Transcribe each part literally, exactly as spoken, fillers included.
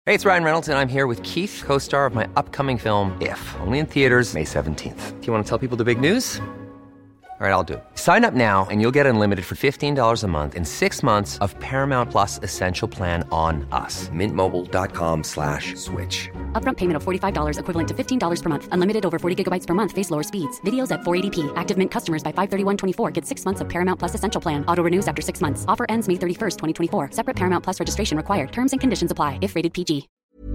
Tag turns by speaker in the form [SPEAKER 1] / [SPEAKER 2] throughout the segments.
[SPEAKER 1] Hey, it's Ryan Reynolds, and I'm here with Keith, co-star of my upcoming film, If, only in theaters May seventeenth. Do you want to tell people the big news? All right, I'll do it. Sign up now and you'll get unlimited for fifteen dollars a month and six months of Paramount Plus Essential Plan on us. Mint Mobile dot com slash switch.
[SPEAKER 2] Upfront payment of forty-five dollars equivalent to fifteen dollars per month. Unlimited over forty gigabytes per month. Face lower speeds. Videos at four eighty p. Active Mint customers by five thirty-one twenty-four get six months of Paramount Plus Essential Plan. Auto renews after six months. Offer ends May thirty-first, twenty twenty-four. Separate Paramount Plus registration required. Terms and conditions apply if rated P G.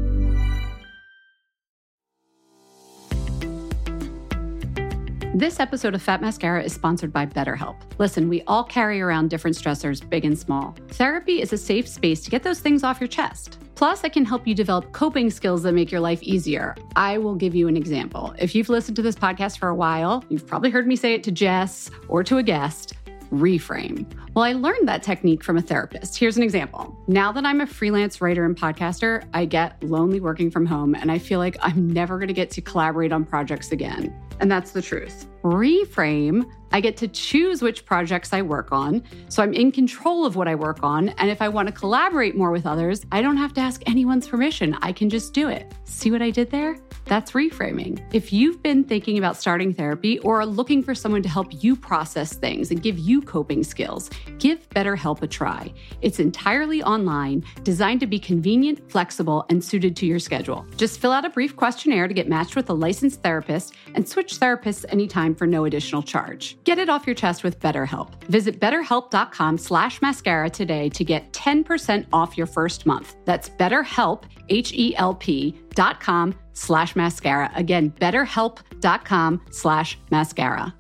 [SPEAKER 3] This episode of Fat Mascara is sponsored by BetterHelp. Listen, we all carry around different stressors, big and small. Therapy is a safe space to get those things off your chest. Plus, it can help you develop coping skills that make your life easier. I will give you an example. If you've listened to this podcast for a while, you've probably heard me say it to Jess or to a guest. Reframe. Well, I learned that technique from a therapist. Here's an example. Now that I'm a freelance writer and podcaster, I get lonely working from home, and I feel like I'm never going to get to collaborate on projects again. And that's the truth. Reframe, I get to choose which projects I work on, so I'm in control of what I work on, and if I want to collaborate more with others, I don't have to ask anyone's permission. I can just do it. See what I did there? That's reframing. If you've been thinking about starting therapy or are looking for someone to help you process things and give you coping skills, give BetterHelp a try. It's entirely online, designed to be convenient, flexible, and suited to your schedule. Just fill out a brief questionnaire to get matched with a licensed therapist and switch therapists anytime for no additional charge. Get it off your chest with BetterHelp. Visit betterhelp.com slash mascara today to get ten percent off your first month. That's BetterHelp, H-E-L-P dot com slash mascara. Again, betterhelp.com slash mascara.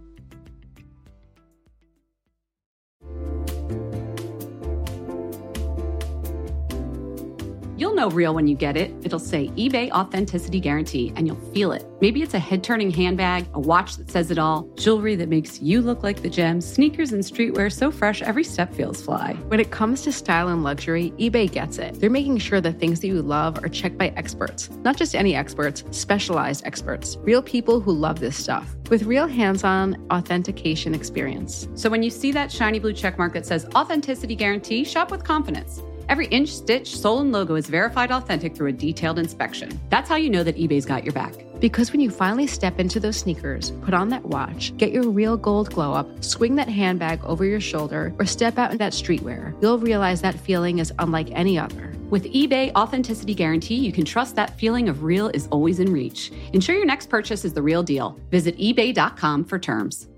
[SPEAKER 3] You'll know real when you get it. It'll say eBay Authenticity Guarantee, and you'll feel it. Maybe it's a head-turning handbag, a watch that says it all, jewelry that makes you look like the gem, sneakers and streetwear so fresh every step feels fly.
[SPEAKER 4] When it comes to style and luxury, eBay gets it. They're making sure the things that you love are checked by experts. Not just any experts, specialized experts. Real people who love this stuff. With real hands-on authentication experience.
[SPEAKER 3] So when you see that shiny blue checkmark that says Authenticity Guarantee, shop with confidence. Every inch, stitch, sole, and logo is verified authentic through a detailed inspection. That's how you know that eBay's got your back.
[SPEAKER 4] Because when you finally step into those sneakers, put on that watch, get your real gold glow up, swing that handbag over your shoulder, or step out in that streetwear, you'll realize that feeling is unlike any other.
[SPEAKER 3] With eBay Authenticity Guarantee, you can trust that feeling of real is always in reach. Ensure your next purchase is the real deal. Visit ebay dot com for terms.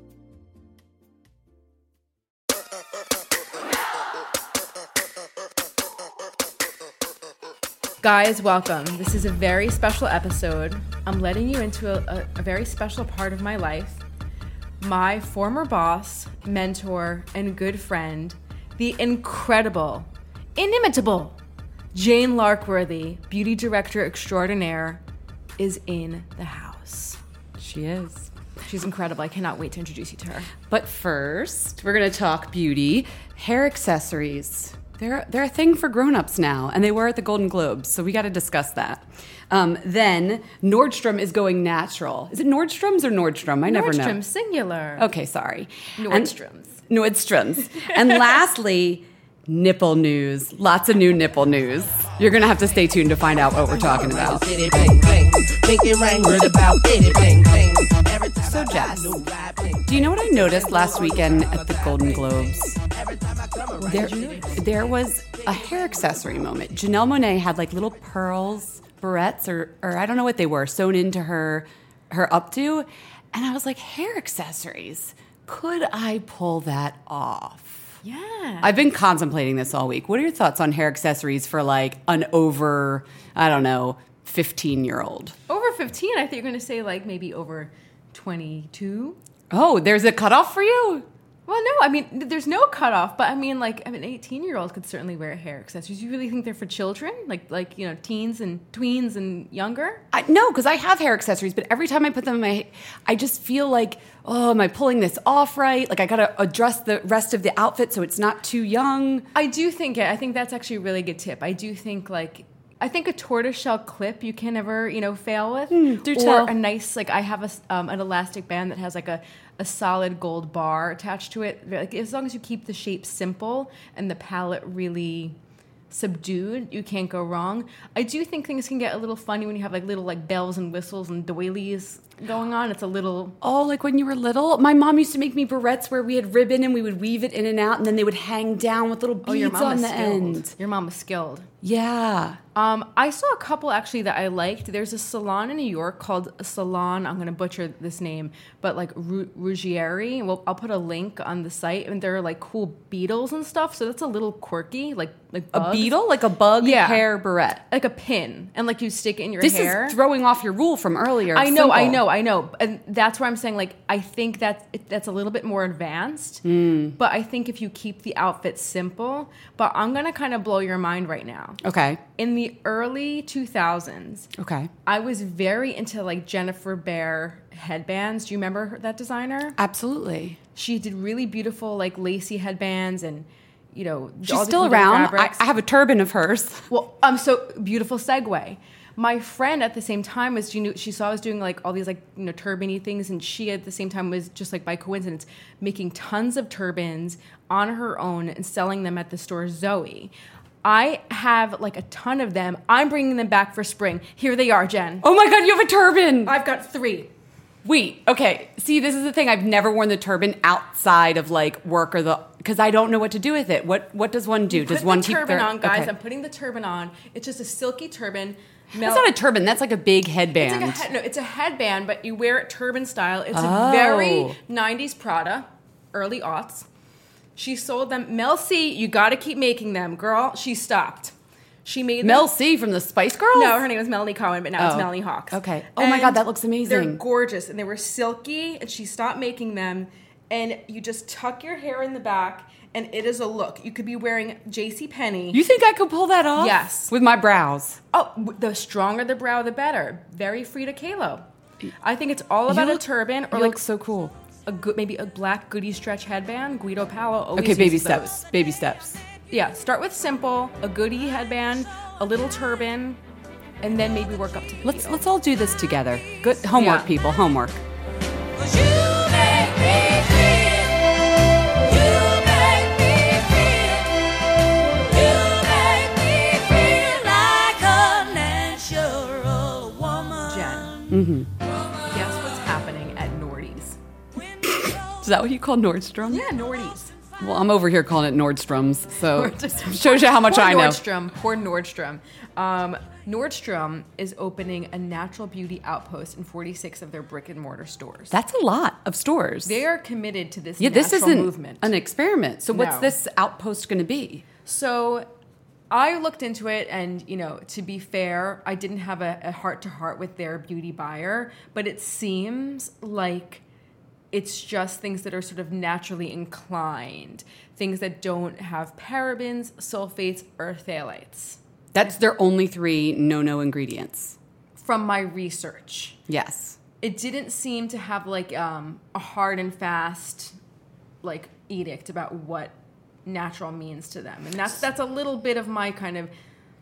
[SPEAKER 5] Guys, welcome. This is a very special episode. I'm letting you into a, a, a very special part of my life. My former boss, mentor, and good friend, the incredible, inimitable Jane Larkworthy, beauty director extraordinaire, is in the house.
[SPEAKER 3] She is.
[SPEAKER 5] She's incredible. I cannot wait to introduce you to her.
[SPEAKER 3] But first, we're going to talk beauty, hair accessories. They're, they're a thing for grown-ups now, and they were at the Golden Globes, so we got to discuss that. Um, then, Nordstrom is going natural. Is it Nordstrom's or Nordstrom? I never know.
[SPEAKER 5] Nordstrom, singular.
[SPEAKER 3] Okay, sorry.
[SPEAKER 5] Nordstrom's.
[SPEAKER 3] And, Nordstrom's. And lastly, nipple news. Lots of new nipple news. You're going to have to stay tuned to find out what we're talking about. So, Jess, do you know what I noticed last weekend at the Golden Globes? There, there was a hair accessory moment. Janelle Monáe had like little pearls, barrettes, or or I don't know what they were, sewn into her her updo, and I was like, hair accessories. Could I pull that off?
[SPEAKER 5] Yeah.
[SPEAKER 3] I've been contemplating this all week. What are your thoughts on hair accessories for like an over, I don't know, fifteen-year-old?
[SPEAKER 5] Over fifteen? I think you're going to say like maybe over twenty-two.
[SPEAKER 3] Oh, there's a cutoff for you?
[SPEAKER 5] Well, no, I mean, there's no cutoff, but I mean, like, I mean, an eighteen-year-old could certainly wear hair accessories. You really think they're for children? Like, like you know, teens and tweens and younger?
[SPEAKER 3] I, no, because I have hair accessories, but every time I put them in my, I just feel like, oh, am I pulling this off right? Like, I got to address the rest of the outfit so it's not too young.
[SPEAKER 5] I do think, I think that's actually a really good tip. I do think, like, I think a tortoiseshell clip you can never, you know, fail with.
[SPEAKER 3] Mm, do
[SPEAKER 5] or
[SPEAKER 3] tell.
[SPEAKER 5] a nice, like, I have a, um, an elastic band that has, like, a, a solid gold bar attached to it. Like, as long as you keep the shape simple and the palette really subdued. You can't go wrong. I do think things can get a little funny when you have like little like bells and whistles and doilies going on. It's a little...
[SPEAKER 6] Oh, like when you were little? My mom used to make me barrettes where we had ribbon and we would weave it in and out, and then they would hang down with little beads
[SPEAKER 5] oh, your mom
[SPEAKER 6] on
[SPEAKER 5] is
[SPEAKER 6] the
[SPEAKER 5] skilled.
[SPEAKER 6] end.
[SPEAKER 5] Your mom is skilled.
[SPEAKER 6] Yeah.
[SPEAKER 5] Um, I saw a couple actually that I liked. There's a salon in New York called Salon, I'm going to butcher this name, but like Ru- Ruggieri. Well, I'll put a link on the site, and there are like cool beetles and stuff. So that's a little quirky, like like bugs.
[SPEAKER 6] A beetle? Like a bug
[SPEAKER 5] Yeah.
[SPEAKER 6] hair barrette.
[SPEAKER 5] Like a pin, and like you stick it in your
[SPEAKER 6] This
[SPEAKER 5] hair.
[SPEAKER 6] is throwing off your rule from earlier.
[SPEAKER 5] I know, I
[SPEAKER 6] Simple.
[SPEAKER 5] know, I know. And that's where I'm saying, like, I think that's, that's a little bit more advanced.
[SPEAKER 6] Mm.
[SPEAKER 5] But I think if you keep the outfit simple, but I'm going to kind of blow your mind right now.
[SPEAKER 6] Okay.
[SPEAKER 5] In the early two thousands,
[SPEAKER 6] Okay.
[SPEAKER 5] I was very into, like, Jennifer Behr headbands. Do you remember her, that designer?
[SPEAKER 6] Absolutely.
[SPEAKER 5] She did really beautiful, like, lacy headbands and, you know,
[SPEAKER 6] She's
[SPEAKER 5] all the
[SPEAKER 6] still
[SPEAKER 5] different
[SPEAKER 6] around. I,
[SPEAKER 5] fabrics.
[SPEAKER 6] I have a turban of hers.
[SPEAKER 5] Well, um, so beautiful segue. My friend at the same time was she knew she saw I was doing like all these like you know turban-y things, and she at the same time was just like by coincidence making tons of turbans on her own and selling them at the store Zoe. I have like a ton of them. I'm bringing them back for spring. Here they are, Jen.
[SPEAKER 6] Oh my God, you have a turban.
[SPEAKER 5] I've got three.
[SPEAKER 6] Wait, okay. See, this is the thing. I've never worn the turban outside of like work or the because I don't know what to do with it. What what does one do? Does
[SPEAKER 5] Put
[SPEAKER 6] one
[SPEAKER 5] the
[SPEAKER 6] keep
[SPEAKER 5] turban
[SPEAKER 6] their,
[SPEAKER 5] on, guys?
[SPEAKER 6] Okay.
[SPEAKER 5] I'm putting the turban on. It's just a silky turban.
[SPEAKER 6] That's not a turban. That's like a big headband.
[SPEAKER 5] It's like a he- no, it's a headband, but you wear it turban style. It's
[SPEAKER 6] Oh.
[SPEAKER 5] a very nineties Prada, early aughts. She sold them. Mel C, you got to keep making them, girl. She stopped. She made them.
[SPEAKER 6] Mel C from the Spice Girls?
[SPEAKER 5] No, her name was Melanie Cohen, but now it's
[SPEAKER 6] Oh.
[SPEAKER 5] Melanie Hawks.
[SPEAKER 6] Okay. Oh my
[SPEAKER 5] And
[SPEAKER 6] God, that looks amazing.
[SPEAKER 5] They're gorgeous, and they were silky, and she stopped making them. And you just tuck your hair in the back, and it is a look. You could be wearing JCPenney.
[SPEAKER 6] You think I could pull that off?
[SPEAKER 5] Yes.
[SPEAKER 6] With my brows.
[SPEAKER 5] Oh, w- the stronger the brow, the better. Very Frida Kahlo. I think it's all about
[SPEAKER 6] You
[SPEAKER 5] a
[SPEAKER 6] look-
[SPEAKER 5] turban or
[SPEAKER 6] you
[SPEAKER 5] like
[SPEAKER 6] look so cool.
[SPEAKER 5] a good, maybe a black goody stretch headband. Guido Palo always
[SPEAKER 6] Okay, baby
[SPEAKER 5] uses those.
[SPEAKER 6] steps. Baby steps.
[SPEAKER 5] Yeah, start with simple, a goody headband, a little turban, and then maybe work up to the
[SPEAKER 6] Let's
[SPEAKER 5] beetle.
[SPEAKER 6] let's all do this together. Good homework,
[SPEAKER 5] Yeah.
[SPEAKER 6] people. Homework.
[SPEAKER 5] Jen,
[SPEAKER 6] Mm-hmm.
[SPEAKER 5] guess what's happening at Nordy's?
[SPEAKER 6] Is that what you call Nordstrom?
[SPEAKER 5] Yeah, Nordy's.
[SPEAKER 6] Well, I'm over here calling it Nordstrom's, so shows you how much
[SPEAKER 5] Poor
[SPEAKER 6] I know.
[SPEAKER 5] Nordstrom. Poor Nordstrom. Um, Nordstrom is opening a natural beauty outpost in forty-six of their brick and mortar stores.
[SPEAKER 6] That's a lot of stores.
[SPEAKER 5] They are committed to this
[SPEAKER 6] yeah,
[SPEAKER 5] natural
[SPEAKER 6] this isn't
[SPEAKER 5] movement.
[SPEAKER 6] an experiment. So what's
[SPEAKER 5] No.
[SPEAKER 6] this outpost going to be?
[SPEAKER 5] So I looked into it, and, you know, to be fair, I didn't have a, a heart-to-heart with their beauty buyer, but it seems like it's just things that are sort of naturally inclined, things that don't have parabens, sulfates, or phthalates.
[SPEAKER 6] That's their only three no-no ingredients.
[SPEAKER 5] From my research,
[SPEAKER 6] Yes.
[SPEAKER 5] it didn't seem to have like um, a hard and fast like edict about what natural means to them, and that's that's a little bit of my kind of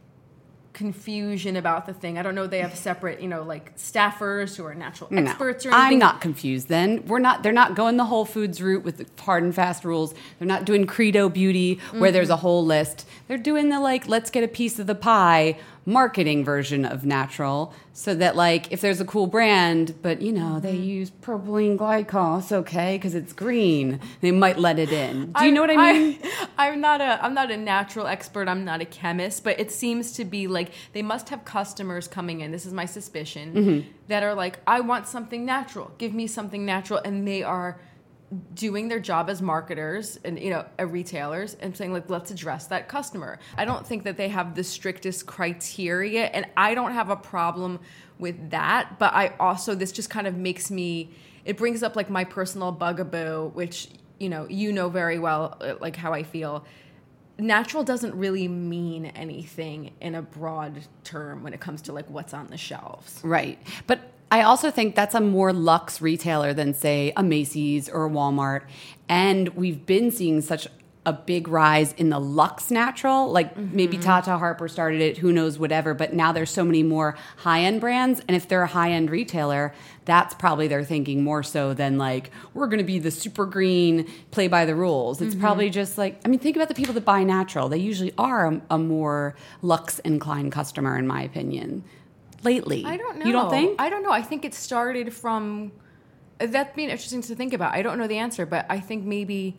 [SPEAKER 5] confusion about the thing. I don't know. They have separate, you know, like staffers who are natural
[SPEAKER 6] No,
[SPEAKER 5] experts or anything.
[SPEAKER 6] I'm not confused then. We're not they're not going the Whole Foods route with the hard and fast rules. They're not doing Credo Beauty where there's a whole list. They're doing the like let's get a piece of the pie marketing version of natural, so that like if there's a cool brand, but you know, they use propylene glycol, it's okay because it's green. They might let it in. Do you know what I mean?
[SPEAKER 5] I, I'm not a I'm not a natural expert. I'm not a chemist, but it seems to be like they must have customers coming in. This is my suspicion
[SPEAKER 6] Mm-hmm.
[SPEAKER 5] that are like, I want something natural. Give me something natural, and they are doing their job as marketers and, you know, uh, retailers, and saying like, let's address that customer. I don't think that they have the strictest criteria, and I don't have a problem with that. But I also, this just kind of makes me, it brings up like my personal bugaboo, which, you know, you know very well, uh, like how I feel. Natural doesn't really mean anything in a broad term when it comes to like what's on the shelves.
[SPEAKER 6] Right. But I also think that's a more luxe retailer than, say, a Macy's or a Walmart. And we've been seeing such a big rise in the luxe natural. Like mm-hmm. maybe Tata Harper started it, who knows, whatever. But now there's so many more high-end brands. And if they're a high-end retailer, that's probably their thinking more so than like, we're going to be the super green, play by the rules. It's mm-hmm. probably just like, I mean, think about the people that buy natural. They usually are a, a more luxe-inclined customer, in my opinion. Lately.
[SPEAKER 5] I don't know.
[SPEAKER 6] You don't think?
[SPEAKER 5] I don't know. I think it started from, that'd be interesting to think about. I don't know the answer, but I think maybe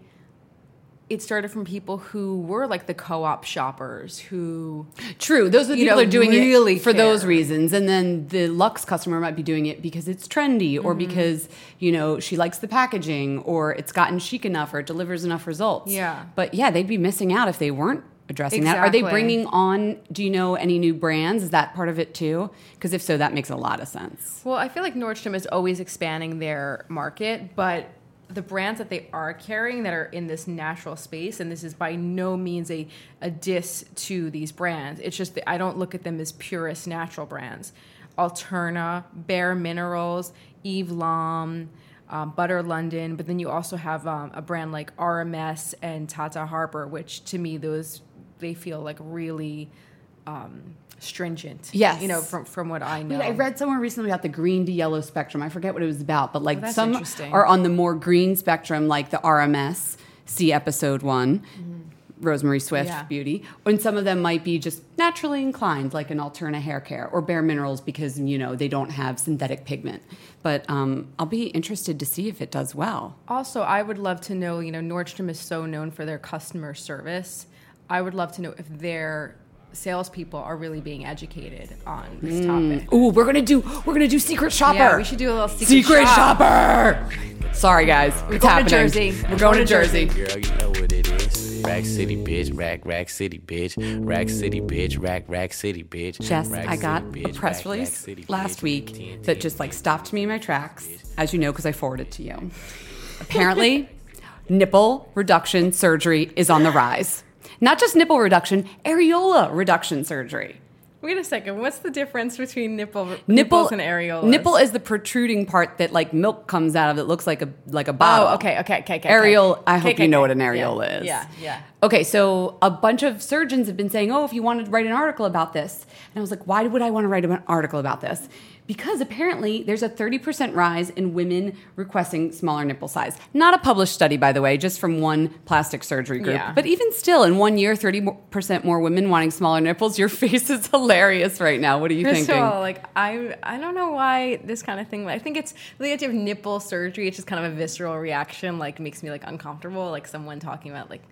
[SPEAKER 5] it started from people who were like the co-op shoppers who...
[SPEAKER 6] True. Those are the people
[SPEAKER 5] know,
[SPEAKER 6] who are doing
[SPEAKER 5] really
[SPEAKER 6] it for
[SPEAKER 5] care.
[SPEAKER 6] those reasons. And then the luxe customer might be doing it because it's trendy or mm-hmm. because, you know, she likes the packaging or it's gotten chic enough or it delivers enough results.
[SPEAKER 5] Yeah.
[SPEAKER 6] But yeah, they'd be missing out if they weren't addressing
[SPEAKER 5] exactly.
[SPEAKER 6] that. Are they bringing on, do you know, any new brands? Is that part of it too? Because if so, that makes a lot of sense.
[SPEAKER 5] Well, I feel like Nordstrom is always expanding their market, but the brands that they are carrying that are in this natural space, and this is by no means a, a diss to these brands. It's just that I don't look at them as purist natural brands. Alterna, Bare Minerals, Eve Lom, um, Butter London, but then you also have um, a brand like R M S and Tata Harper, which to me, those they feel like really um, stringent.
[SPEAKER 6] Yes.
[SPEAKER 5] You know, from, from what I know.
[SPEAKER 6] Wait, I read somewhere recently about the green to yellow spectrum. I forget what it was about, but like
[SPEAKER 5] oh,
[SPEAKER 6] some are on the more green spectrum, like the R M S, see episode one, mm-hmm. Rosemary Swift
[SPEAKER 5] yeah.
[SPEAKER 6] Beauty. And some of them might be just naturally inclined, like an Alterna hair care or Bare Minerals because, you know, they don't have synthetic pigment. But um, I'll be interested to see if it does well.
[SPEAKER 5] Also, I would love to know, you know, Nordstrom is so known for their customer service. I would love to know if their salespeople are really being educated on this
[SPEAKER 6] mm.
[SPEAKER 5] topic.
[SPEAKER 6] Ooh, we're gonna do we're gonna do Secret Shopper.
[SPEAKER 5] Yeah, we should do a little Secret,
[SPEAKER 6] Secret
[SPEAKER 5] shop.
[SPEAKER 6] Shopper. Sorry, guys,
[SPEAKER 5] we're
[SPEAKER 6] it's
[SPEAKER 5] going
[SPEAKER 6] happening.
[SPEAKER 5] to Jersey.
[SPEAKER 6] We're,
[SPEAKER 5] we're
[SPEAKER 6] going,
[SPEAKER 5] going
[SPEAKER 6] to Jersey.
[SPEAKER 5] Jersey.
[SPEAKER 7] Girl, you know what it is. Rack City, bitch. Rack, rack city, bitch. Rack City, bitch. Rack, rack city, bitch.
[SPEAKER 6] Jess,
[SPEAKER 7] rack
[SPEAKER 6] I got
[SPEAKER 7] city,
[SPEAKER 6] a
[SPEAKER 7] bitch.
[SPEAKER 6] press
[SPEAKER 7] rack,
[SPEAKER 6] release
[SPEAKER 7] rack city,
[SPEAKER 6] last
[SPEAKER 7] bitch.
[SPEAKER 6] week
[SPEAKER 7] T N T,
[SPEAKER 6] that just like stopped me in my tracks, as you know, because I forwarded to you. Apparently, nipple reduction surgery is on the rise. Not just nipple reduction, areola reduction surgery.
[SPEAKER 5] Wait a second. What's the difference between nipple,
[SPEAKER 6] Nipple
[SPEAKER 5] nipples and areolas?
[SPEAKER 6] Nipple is the protruding part that like milk comes out of. It looks like a like a bottle.
[SPEAKER 5] Oh, okay, okay, okay, okay.
[SPEAKER 6] Areola. I
[SPEAKER 5] okay,
[SPEAKER 6] hope
[SPEAKER 5] okay,
[SPEAKER 6] you know
[SPEAKER 5] okay.
[SPEAKER 6] what an areola
[SPEAKER 5] yeah,
[SPEAKER 6] is.
[SPEAKER 5] Yeah, yeah.
[SPEAKER 6] Okay, so a bunch of surgeons have been saying, "Oh, if you wanted to write an article about this," and I was like, "Why would I want to write an article about this?" Because apparently there's a thirty percent rise in women requesting smaller nipple size. Not a published study, by the way, just from one plastic surgery group.
[SPEAKER 5] Yeah.
[SPEAKER 6] But even still, in one year, thirty percent more women wanting smaller nipples. Your face is hilarious right now. What are you
[SPEAKER 5] First
[SPEAKER 6] thinking?
[SPEAKER 5] of all, like I, I don't know why this kind of thing. I think it's the idea of nipple surgery. It's just kind of a visceral reaction. Like makes me like uncomfortable. Like someone talking about like,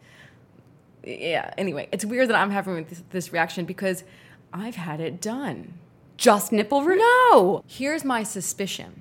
[SPEAKER 5] yeah. Anyway, it's weird that I'm having this, this reaction because I've had it done.
[SPEAKER 6] Just nipple re-
[SPEAKER 5] No. Here's my suspicion.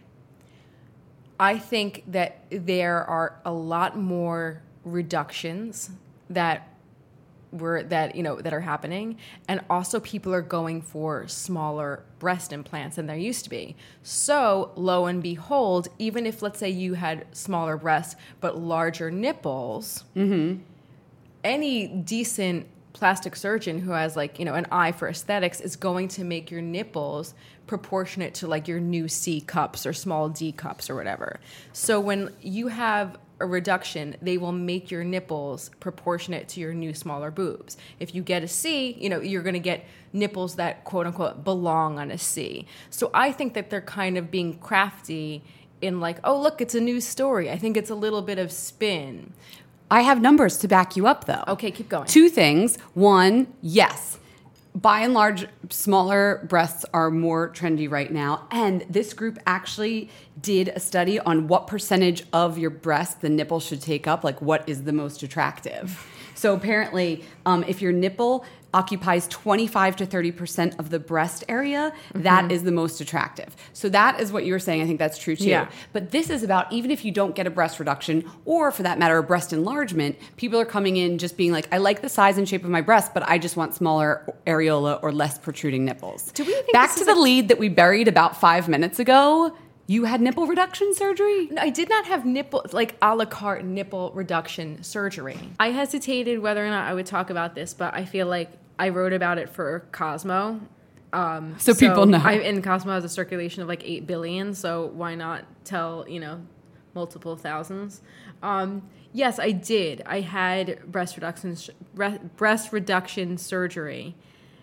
[SPEAKER 5] I think that there are a lot more reductions that were that you know that are happening, and also people are going for smaller breast implants than there used to be. So lo and behold, even if let's say you had smaller breasts but larger nipples, mm-hmm. any decent plastic surgeon who has like, you know, an eye for aesthetics is going to make your nipples proportionate to like your new C cups or small D cups or whatever. So when you have a reduction, they will make your nipples proportionate to your new smaller boobs. If you get a C, you know, you're going to get nipples that quote unquote belong on a C. So I think that they're kind of being crafty in like, oh, look, it's a new story. I think it's a little bit of spin.
[SPEAKER 6] I have numbers to back you up, though.
[SPEAKER 5] Okay, keep going.
[SPEAKER 6] Two things. One, yes, by and large, smaller breasts are more trendy right now. And this group actually did a study on what percentage of your breast the nipple should take up, like what is the most attractive. So apparently, um, if your nipple occupies twenty-five to thirty percent of the breast area, mm-hmm. that is the most attractive. So that is what you were saying. I think that's true too.
[SPEAKER 5] Yeah.
[SPEAKER 6] But this is about even if you don't get a breast reduction or for that matter, a breast enlargement, people are coming in just being like, I like the size and shape of my breast, but I just want smaller areola or less protruding nipples.
[SPEAKER 5] Do we think
[SPEAKER 6] Back
[SPEAKER 5] this
[SPEAKER 6] to
[SPEAKER 5] is
[SPEAKER 6] the
[SPEAKER 5] a-
[SPEAKER 6] lead that we buried about five minutes ago. You had nipple reduction surgery?
[SPEAKER 5] No, I did not have nipple, like a la carte nipple reduction surgery. I hesitated whether or not I would talk about this, but I feel like I wrote about it for Cosmo. Um,
[SPEAKER 6] so people know.
[SPEAKER 5] I, and Cosmo has a circulation of like eight billion, so why not tell, you know, multiple thousands. Um, yes, I did. I had breast reduction, breast reduction surgery.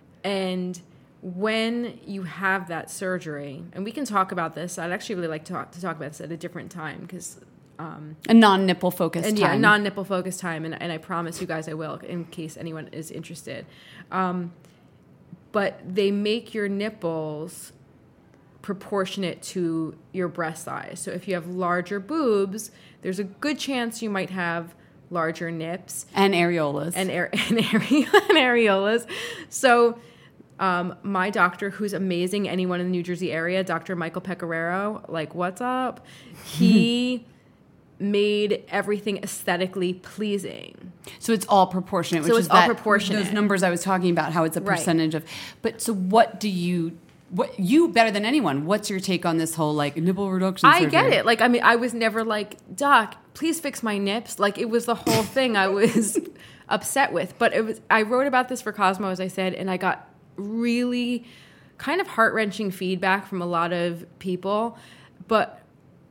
[SPEAKER 5] And when you have that surgery, and we can talk about this, I'd actually really like to talk, to talk about this at a different time because... Um,
[SPEAKER 6] a non-nipple focused
[SPEAKER 5] and
[SPEAKER 6] time.
[SPEAKER 5] Yeah, non-nipple focused time. And, and I promise you guys I will in case anyone is interested. Um, but they make your nipples proportionate to your breast size. So if you have larger boobs, there's a good chance you might have larger nips.
[SPEAKER 6] And areolas.
[SPEAKER 5] And, are- and, are- and areolas. So um, my doctor, who's amazing, anyone in the New Jersey area, Doctor Michael Pecoraro, like, what's up? He made everything aesthetically pleasing.
[SPEAKER 6] So it's all proportionate.
[SPEAKER 5] So
[SPEAKER 6] which
[SPEAKER 5] it's
[SPEAKER 6] is
[SPEAKER 5] all
[SPEAKER 6] that,
[SPEAKER 5] proportionate.
[SPEAKER 6] Those numbers I was talking about, how it's a
[SPEAKER 5] Right.
[SPEAKER 6] percentage of... But so what do you... What you better than anyone. What's your take on this whole like nipple reduction surgery?
[SPEAKER 5] I get it. Like, I mean, I was never like, Doc, please fix my nips. Like, it was the whole thing I was upset with. But it was. I wrote about this for Cosmo, as I said, and I got really kind of heart-wrenching feedback from a lot of people. But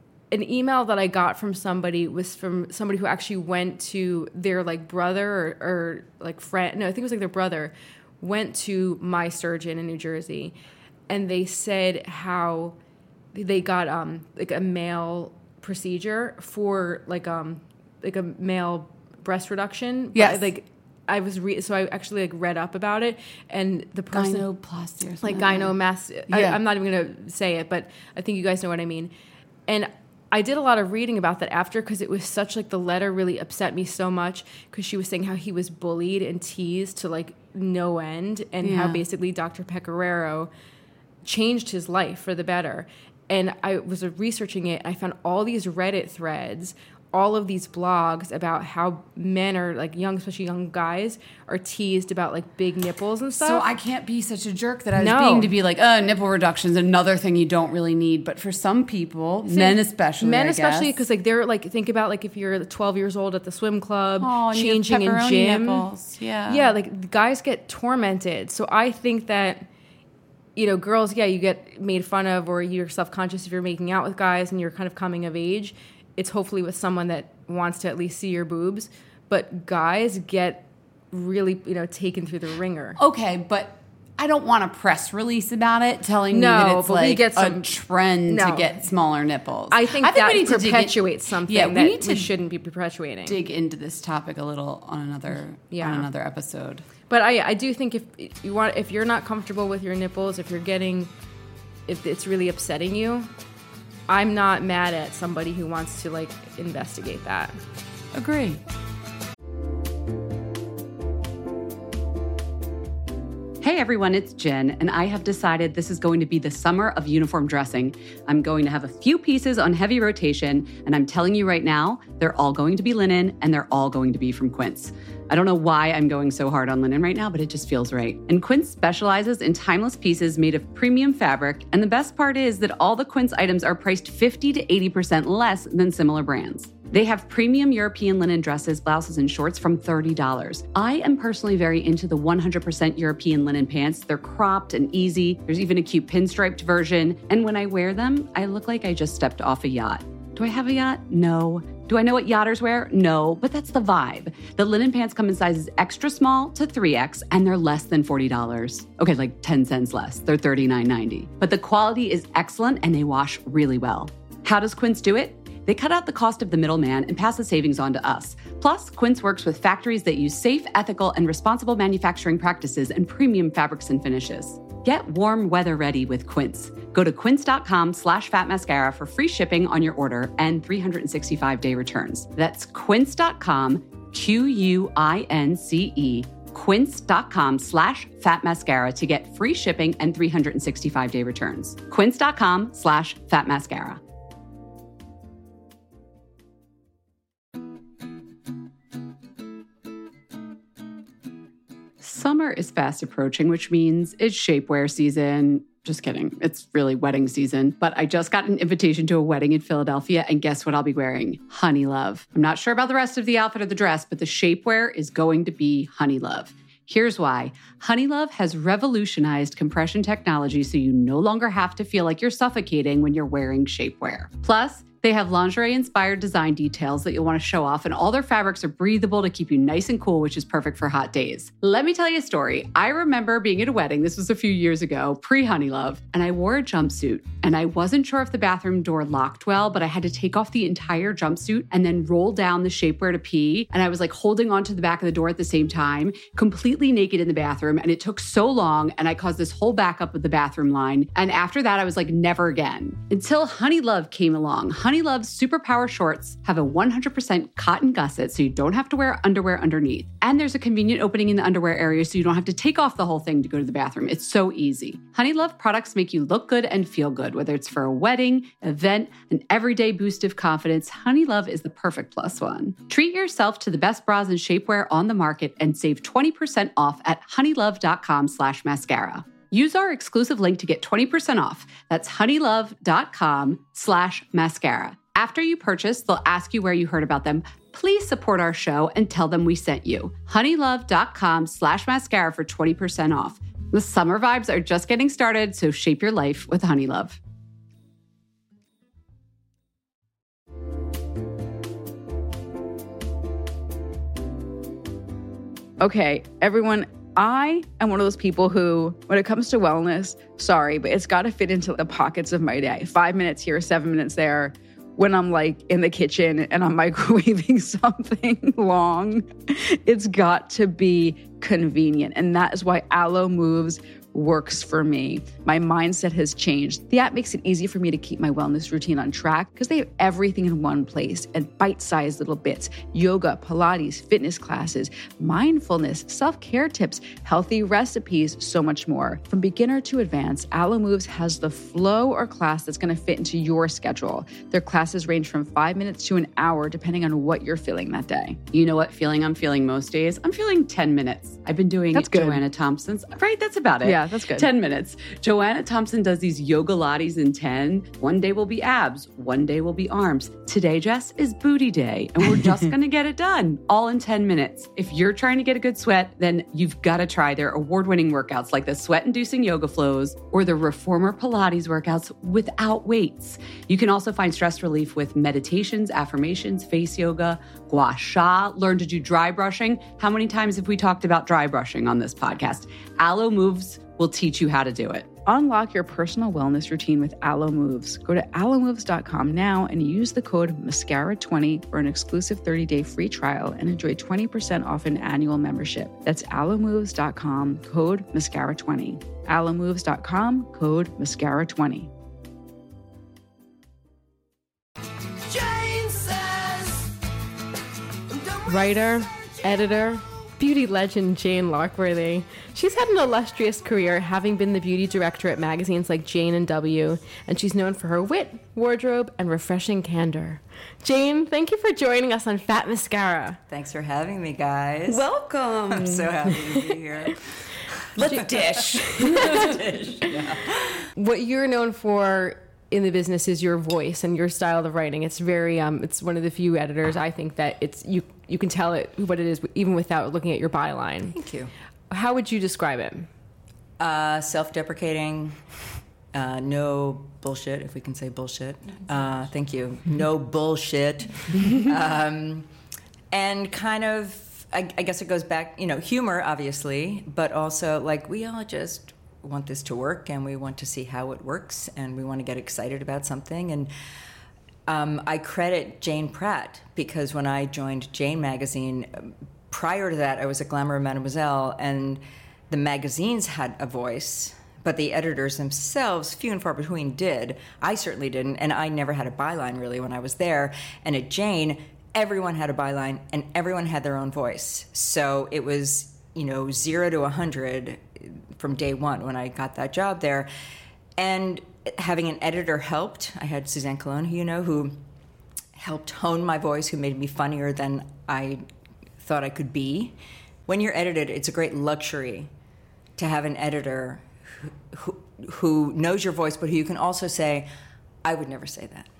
[SPEAKER 5] an email that I got from somebody was from somebody who actually went to their like brother or, or like friend. No, I think it was like their brother went to my surgeon in New Jersey. And they said how they got um, like a male procedure for like um like a male breast reduction.
[SPEAKER 6] Yes.
[SPEAKER 5] But, like I was re- so I actually like read up about it, and the person
[SPEAKER 6] Gynoplasty or
[SPEAKER 5] like
[SPEAKER 6] something.
[SPEAKER 5] gynomas.
[SPEAKER 6] Yeah.
[SPEAKER 5] I, I'm not even gonna say it, but I think you guys know what I mean. And I did a lot of reading about that after because it was such like the letter really upset me so much because she was saying how he was bullied and teased to like no end, and how
[SPEAKER 6] Yeah.
[SPEAKER 5] basically Doctor Pecoraro changed his life for the better. And I was researching it, and I found all these Reddit threads, all of these blogs about how men are like young, especially young guys, are teased about like big nipples and stuff.
[SPEAKER 6] So I can't be such a jerk that I was
[SPEAKER 5] No.
[SPEAKER 6] being to be like, uh, nipple reduction is another thing you don't really need. But for some people,
[SPEAKER 5] See,
[SPEAKER 6] men especially,
[SPEAKER 5] men
[SPEAKER 6] I
[SPEAKER 5] especially
[SPEAKER 6] guess.
[SPEAKER 5] because like they're like think about like if you're twelve years old at the swim club,
[SPEAKER 6] Oh, and you have
[SPEAKER 5] changing in
[SPEAKER 6] pepperoni
[SPEAKER 5] gym,
[SPEAKER 6] nipples. Yeah.
[SPEAKER 5] yeah, like guys get tormented. So I think that. You know, girls, yeah, you get made fun of or you're self-conscious if you're making out with guys and you're kind of coming of age. It's hopefully with someone that wants to at least see your boobs. But guys get really, you know, taken through the ringer.
[SPEAKER 6] Okay, but I don't want a press release about it telling
[SPEAKER 5] No,
[SPEAKER 6] me that it's
[SPEAKER 5] but we
[SPEAKER 6] like
[SPEAKER 5] get some-
[SPEAKER 6] a trend
[SPEAKER 5] No.
[SPEAKER 6] to get smaller nipples.
[SPEAKER 5] I think,
[SPEAKER 6] we
[SPEAKER 5] that
[SPEAKER 6] need to dig in-
[SPEAKER 5] perpetuates something
[SPEAKER 6] yeah, we
[SPEAKER 5] that
[SPEAKER 6] need to
[SPEAKER 5] we shouldn't be perpetuating.
[SPEAKER 6] dig into this topic a little on another
[SPEAKER 5] Yeah.
[SPEAKER 6] on another episode.
[SPEAKER 5] But I, I do think if you want, if you're not comfortable with your nipples, if you're getting, if it's really upsetting you, I'm not mad at somebody who wants to like investigate that.
[SPEAKER 6] Agree. Hey everyone, it's Jen, and I have decided this is going to be the summer of uniform dressing. I'm going to have a few pieces on heavy rotation, and I'm telling you right now, they're all going to be linen, and they're all going to be from Quince. I don't know why I'm going so hard on linen right now, but it just feels right. And Quince specializes in timeless pieces made of premium fabric, and the best part is that all the Quince items are priced fifty to eighty percent less than similar brands. They have premium European linen dresses, blouses, and shorts from thirty dollars. I am personally very into the one hundred percent European linen pants. They're cropped and easy. There's even a cute pinstriped version. And when I wear them, I look like I just stepped off a yacht. Do I have a yacht? No. Do I know what yachters wear? No, but that's the vibe. The linen pants come in sizes extra small to three X, and they're less than forty dollars. Okay, like ten cents less. They're thirty-nine ninety. But the quality is excellent, and they wash really well. How does Quince do it? They cut out the cost of the middleman and pass the savings on to us. Plus, Quince works with factories that use safe, ethical, and responsible manufacturing practices and premium fabrics and finishes. Get warm weather ready with Quince. Go to quince.com slash fat mascara for free shipping on your order and three hundred sixty-five day returns. That's quince.com, Q U I N C E, quince.com slash fat mascara to get free shipping and three hundred sixty-five day returns. Quince.com slash fat mascara. Summer is fast approaching, which means it's shapewear season. Just kidding. It's really wedding season. But I just got an invitation to a wedding in Philadelphia, and guess what I'll be wearing? Honey Love. I'm not sure about the rest of the outfit or the dress, but the shapewear is going to be Honey Love. Here's why. Honey Love has revolutionized compression technology so you no longer have to feel like you're suffocating when you're wearing shapewear. Plus,
[SPEAKER 3] They have lingerie-inspired design details that you'll want to show off, and all their fabrics are breathable to keep you nice and cool, which is perfect for hot days. Let me tell you a story. I remember being at a wedding, this was a few years ago, pre-Honeylove, and I wore a jumpsuit, and I wasn't sure if the bathroom door locked well, but I had to take off the entire jumpsuit and then roll down the shapewear to pee, and I was like holding onto the back of the door at the same time, completely naked in the bathroom, and it took so long, and I caused this whole backup of the bathroom line, and after that, I was like, never again. Until Honeylove came along. Honeylove's Superpower shorts have a one hundred percent cotton gusset, so you don't have to wear underwear underneath. And there's a convenient opening in the underwear area, so you don't have to take off the whole thing to go to the bathroom. It's so easy. Honeylove products make you look good and feel good, whether it's for a wedding, event, an everyday boost of confidence. Honeylove is the perfect plus one. Treat yourself to the best bras and shapewear on the market and save twenty percent off at honeylove.com slash mascara. Use our exclusive link to get twenty percent off. That's honeylove.com slash mascara. After you purchase, they'll ask you where you heard about them. Please support our show and tell them we sent you. honeylove.com slash mascara for twenty percent off. The summer vibes are just getting started, so shape your life with Honeylove.
[SPEAKER 4] Okay, everyone, I am one of those people who, when it comes to wellness, sorry, but it's got to fit into the pockets of my day. Five minutes here, seven minutes there. When I'm like in the kitchen and I'm microwaving something long, it's got to be convenient. And that is why Alo Moves works for me. My mindset has changed. The app makes it easy for me to keep my wellness routine on track because they have everything in one place and bite-sized little bits: yoga, Pilates, fitness classes, mindfulness, self-care tips, healthy recipes, so much more. From beginner to advanced, Alo Moves has the flow or class that's going to fit into your schedule. Their classes range from five minutes to an hour, depending on what you're feeling that day.
[SPEAKER 3] You know what feeling I'm feeling most days? I'm feeling ten minutes. I've been doing
[SPEAKER 4] That's good.
[SPEAKER 3] Joanna Thompson's. Right, that's about it.
[SPEAKER 4] Yeah, that's good.
[SPEAKER 3] ten minutes. Joanna Thompson does these yoga lattes in ten. One day will be abs. One day will be arms. Today, Jess, is booty day. And we're just going to get it done all in ten minutes. If you're trying to get a good sweat, then you've got to try their award-winning workouts like the sweat-inducing yoga flows or the reformer Pilates workouts without weights. You can also find stress relief with meditations, affirmations, face yoga, gua sha, learn to do dry brushing. How many times have we talked about dry brushing on this podcast? Alo Moves will teach you how to do it.
[SPEAKER 4] Unlock your personal wellness routine with Alo Moves. Go to alo moves dot com now and use the code mascara twenty for an exclusive thirty-day free trial and enjoy twenty percent off an annual membership. That's alo moves dot com, code mascara twenty. alo moves dot com, code mascara twenty.
[SPEAKER 5] Writer, editor, beauty legend Jane Lockworthy. She's had an illustrious career, having been the beauty director at magazines like Jane and W, and she's known for her wit, wardrobe, and refreshing candor. Jane, thank you for joining us on Fat Mascara.
[SPEAKER 8] Thanks for having me, guys.
[SPEAKER 5] Welcome.
[SPEAKER 8] I'm so happy to be here.
[SPEAKER 5] Let's dish.
[SPEAKER 8] Let's dish. Yeah.
[SPEAKER 5] What you're known for in the business is your voice and your style of writing. It's very, um, it's one of the few editors, I think, that it's you you can tell it what it is even without looking at your byline.
[SPEAKER 8] Thank you.
[SPEAKER 5] How would you describe it?
[SPEAKER 8] Uh, self-deprecating, uh, no bullshit, if we can say bullshit. Uh, thank you. No bullshit. um, and kind of, I, I guess it goes back, you know, humor, obviously, but also, like, we all just want this to work and we want to see how it works and we want to get excited about something. And um, I credit Jane Pratt because when I joined Jane magazine, prior to that I was at Glamour and Mademoiselle, and the magazines had a voice, but the editors themselves, few and far between, did. I certainly didn't, and I never had a byline really when I was there. And at Jane, everyone had a byline and everyone had their own voice. So it was, you know, zero to a hundred from day one when I got that job there. And having an editor helped. I had Suzanne Colon, who you know, who helped hone my voice, who made me funnier than I thought I could be. When you're edited, it's a great luxury to have an editor who, who, who knows your voice, but who you can also say, I would never say that.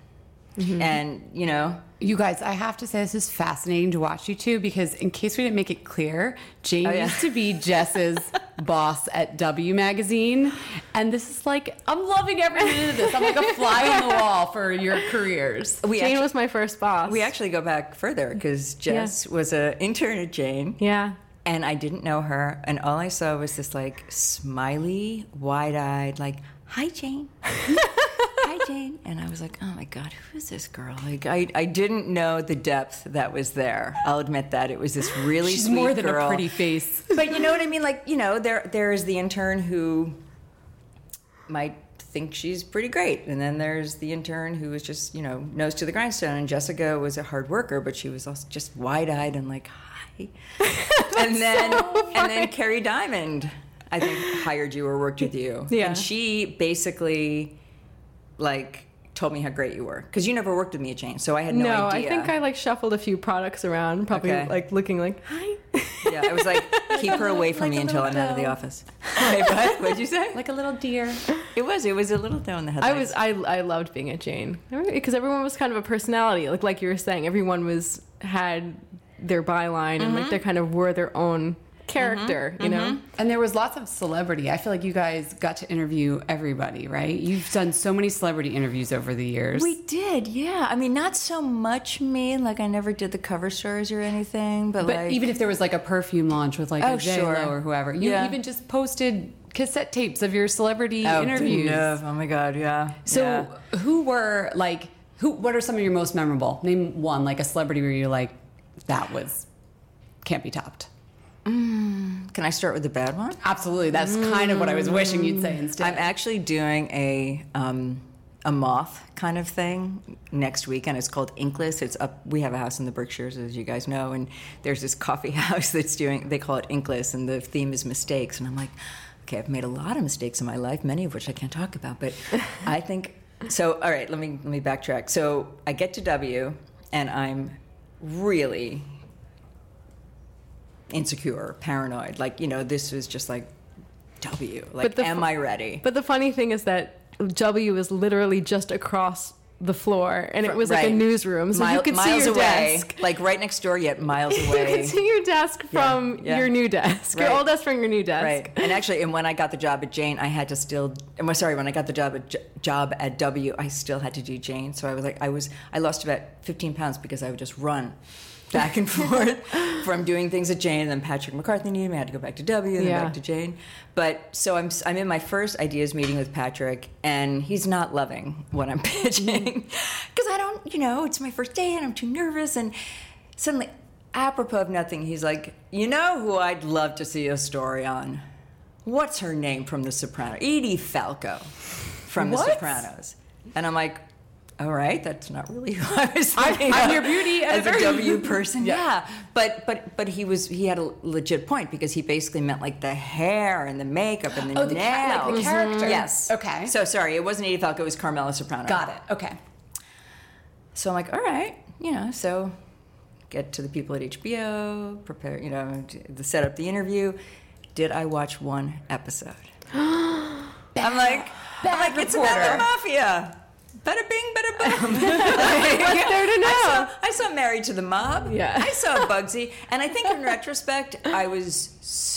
[SPEAKER 8] Mm-hmm. And, you know...
[SPEAKER 6] You guys, I have to say this is fascinating to watch you two because in case we didn't make it clear, Jane oh, yeah. used to be Jess's boss at W Magazine. And this is like, I'm loving every minute of this. I'm like a fly on the wall for your careers.
[SPEAKER 5] We Jane actually, was my first boss.
[SPEAKER 8] We actually go back further because Jess yeah. was an intern at Jane.
[SPEAKER 5] Yeah.
[SPEAKER 8] And I didn't know her. And all I saw was this like smiley, wide-eyed, like, hi, Jane. Hi, Jane. And I was like, oh my God, who is this girl? Like, I, I didn't know the depth that was there. I'll admit that. It was this really
[SPEAKER 6] She's
[SPEAKER 8] sweet
[SPEAKER 6] more than
[SPEAKER 8] girl.
[SPEAKER 6] a pretty face.
[SPEAKER 8] But you know what I mean? Like, you know, there there is the intern who might think she's pretty great. And then there's the intern who is just, you know, nose to the grindstone. And Jessica was a hard worker, but she was also just wide-eyed and like, hi. and then so and then Carrie Diamond, I think, hired you or worked with you.
[SPEAKER 5] Yeah.
[SPEAKER 8] And she basically... like told me how great you were because you never worked with me at Jane, so I had no,
[SPEAKER 5] no
[SPEAKER 8] idea.
[SPEAKER 5] I think I like shuffled a few products around, probably okay. like looking like hi.
[SPEAKER 8] Yeah, I was like, keep her away from like me until I'm doe. out of the office. Wait, what? What'd you say?
[SPEAKER 6] Like a little deer.
[SPEAKER 8] It was. It was a little doe in the headlights.
[SPEAKER 5] I was. I I loved being at Jane because everyone was kind of a personality. Like like you were saying, everyone was had their byline mm-hmm. and like they kind of were their own character, mm-hmm, you know?
[SPEAKER 6] Mm-hmm. And there was lots of celebrity. I feel like you guys got to interview everybody, right? You've done so many celebrity interviews over the years.
[SPEAKER 8] We did, yeah. I mean, not so much me, like I never did the cover stories or anything, but,
[SPEAKER 6] but
[SPEAKER 8] like...
[SPEAKER 6] even if there was like a perfume launch with like
[SPEAKER 8] oh,
[SPEAKER 6] a J Lo
[SPEAKER 8] sure.
[SPEAKER 6] or whoever, you
[SPEAKER 8] yeah.
[SPEAKER 6] even just posted cassette tapes of your celebrity
[SPEAKER 8] oh,
[SPEAKER 6] interviews.
[SPEAKER 8] No. Oh my God, yeah.
[SPEAKER 6] So
[SPEAKER 8] yeah.
[SPEAKER 6] who were like, who? What are some of your most memorable? Name one, like a celebrity where you're like, that was, can't be topped.
[SPEAKER 8] Mm, can I start with the bad one?
[SPEAKER 6] Absolutely. That's mm. kind of what I was wishing you'd say instead.
[SPEAKER 8] I'm actually doing a um, a moth kind of thing next week, and it's called Inkless. It's up. We have a house in the Berkshires, as you guys know, and there's this coffee house that's doing. They call it Inkless, and the theme is mistakes. And I'm like, okay, I've made a lot of mistakes in my life, many of which I can't talk about, but I think so. All right, let me let me backtrack. So I get to W, and I'm really insecure, paranoid. Like, you know, this was just like W. Like, am fu- I ready?
[SPEAKER 5] But the funny thing is that W is literally just across the floor, and it was
[SPEAKER 8] right.
[SPEAKER 5] like a newsroom, so
[SPEAKER 8] Mile,
[SPEAKER 5] you could
[SPEAKER 8] miles
[SPEAKER 5] see your
[SPEAKER 8] away,
[SPEAKER 5] desk,
[SPEAKER 8] like right next door, yet miles away.
[SPEAKER 5] You could see your desk from
[SPEAKER 8] yeah, yeah.
[SPEAKER 5] your new desk,
[SPEAKER 8] right.
[SPEAKER 5] your old desk from your new desk.
[SPEAKER 8] Right. And actually, and when I got the job at Jane, I had to still. I'm sorry, when I got the job at job at W, I still had to do Jane. So I was like, I was, I lost about fifteen pounds because I would just run back and forth from doing things at Jane, and then Patrick McCarthy needed me. I had to go back to W, and yeah. then back to Jane. But so I'm I'm in my first ideas meeting with Patrick, and he's not loving what I'm pitching because I don't, you know, it's my first day, and I'm too nervous. And suddenly, apropos of nothing, he's like, you know who I'd love to see a story on? What's her name from The Sopranos? Edie Falco from
[SPEAKER 6] what?
[SPEAKER 8] The Sopranos. And I'm like, all right, that's not really who I was thinking.
[SPEAKER 6] I'm your beauty
[SPEAKER 8] as
[SPEAKER 6] editor.
[SPEAKER 8] a W person. yeah. yeah, but but but he was he had a legit point because he basically meant like the hair and the makeup and the
[SPEAKER 6] oh, the
[SPEAKER 8] nails.
[SPEAKER 6] ca- like the character.
[SPEAKER 8] Yes.
[SPEAKER 6] Okay.
[SPEAKER 8] So sorry, it wasn't Edie Falco. It was Carmela Soprano.
[SPEAKER 6] Got it. Okay.
[SPEAKER 8] So I'm like, all right, you know, so get to the people at H B O, prepare, you know, the set up the interview. Did I watch one episode? I'm like, I'm like, it's about the mafia. Bada bing, bada boom.
[SPEAKER 5] What's there to know?
[SPEAKER 8] I saw, I saw Married to the Mob.
[SPEAKER 5] Yeah.
[SPEAKER 8] I saw Bugsy. And I think in retrospect, I was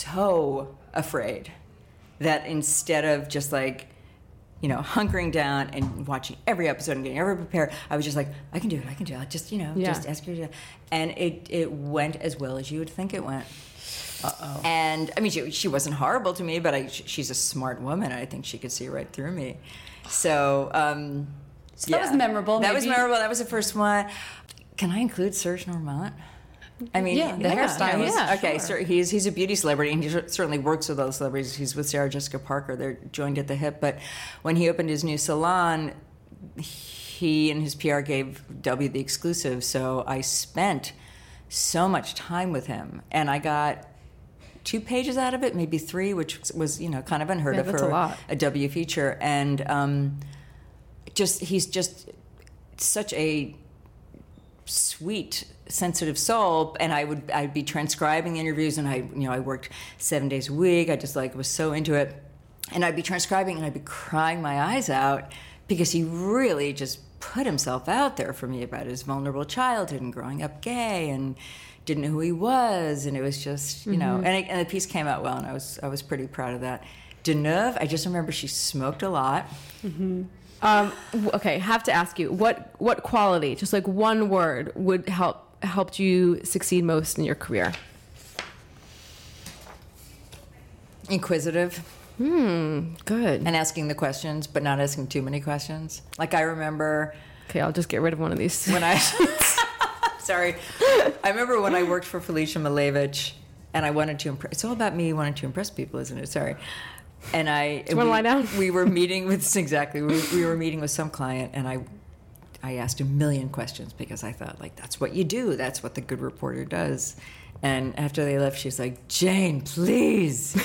[SPEAKER 8] so afraid that instead of just like, you know, hunkering down and watching every episode and getting every prepared, I was just like, I can do it, I can do it. Just, you know,
[SPEAKER 5] yeah.
[SPEAKER 8] just ask her to do it. And it, it went as well as you would think it went. Uh-oh. And, I mean, she, she wasn't horrible to me, but I, she's a smart woman, and I think she could see right through me. So, um...
[SPEAKER 6] So yeah. That was memorable.
[SPEAKER 8] That
[SPEAKER 6] maybe.
[SPEAKER 8] was memorable. That was the first one. Can I include Serge Normant? I mean,
[SPEAKER 6] yeah, the
[SPEAKER 8] yeah,
[SPEAKER 6] hairstylist.
[SPEAKER 8] Yeah, okay,
[SPEAKER 6] sure.
[SPEAKER 8] so he's he's a beauty celebrity, and he certainly works with other celebrities. He's with Sarah Jessica Parker. They're joined at the hip. But when he opened his new salon, he and his P R gave W the exclusive. So I spent so much time with him, and I got two pages out of it, maybe three, which was, you know, kind of unheard
[SPEAKER 5] yeah,
[SPEAKER 8] of
[SPEAKER 5] that's
[SPEAKER 8] for
[SPEAKER 5] a, lot.
[SPEAKER 8] a W feature. And um, just he's just such a sweet, sensitive soul. And I would I'd be transcribing the interviews, and I you know I worked seven days a week. I just like was so into it, and I'd be transcribing, and I'd be crying my eyes out because he really just put himself out there for me about his vulnerable childhood and growing up gay and didn't know who he was. And it was just, you mm-hmm. know, and, I, and the piece came out well, and I was I was pretty proud of that. Deneuve, I just remember she smoked a lot.
[SPEAKER 5] Mm-hmm. Um, okay, have to ask you, what what quality, just like one word, would help helped you succeed most in your career?
[SPEAKER 8] Inquisitive.
[SPEAKER 5] Hmm, good.
[SPEAKER 8] And asking the questions, but not asking too many questions. Like I remember...
[SPEAKER 5] Okay, I'll just get rid of one of these.
[SPEAKER 8] When I... Sorry. I remember when I worked for Felicia Malevich, and I wanted to impress... It's all about me wanting to impress people, isn't it? Sorry. And I...
[SPEAKER 5] Do you want to lie down?
[SPEAKER 8] We were meeting with... Exactly. We, we were meeting with some client, and I... I asked a million questions because I thought, like, that's what you do. That's what the good reporter does. And after they left, she's like, Jane, please...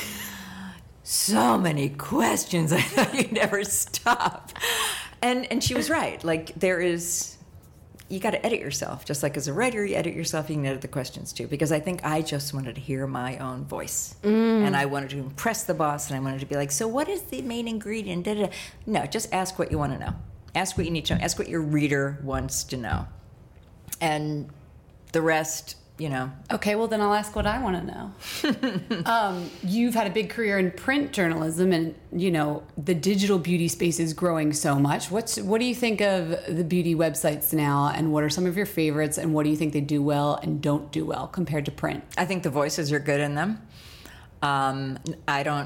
[SPEAKER 8] So many questions. I thought you'd never stop. And and she was right. Like, there is, you got to edit yourself. Just like as a writer, you edit yourself, you can edit the questions too. Because I think I just wanted to hear my own voice. Mm. And I wanted to impress the boss, and I wanted to be like, so what is the main ingredient? Da, da, da. No, just ask what you want to know. Ask what you need to know. Ask what your reader wants to know. And the rest... You know.
[SPEAKER 6] Okay, well then I'll ask what I want to know. um, you've had a big career in print journalism, and you know the digital beauty space is growing so much. What's what do you think of the beauty websites now, and what are some of your favorites, and what do you think they do well and don't do well compared to print?
[SPEAKER 8] I think the voices are good in them. Um, I don't.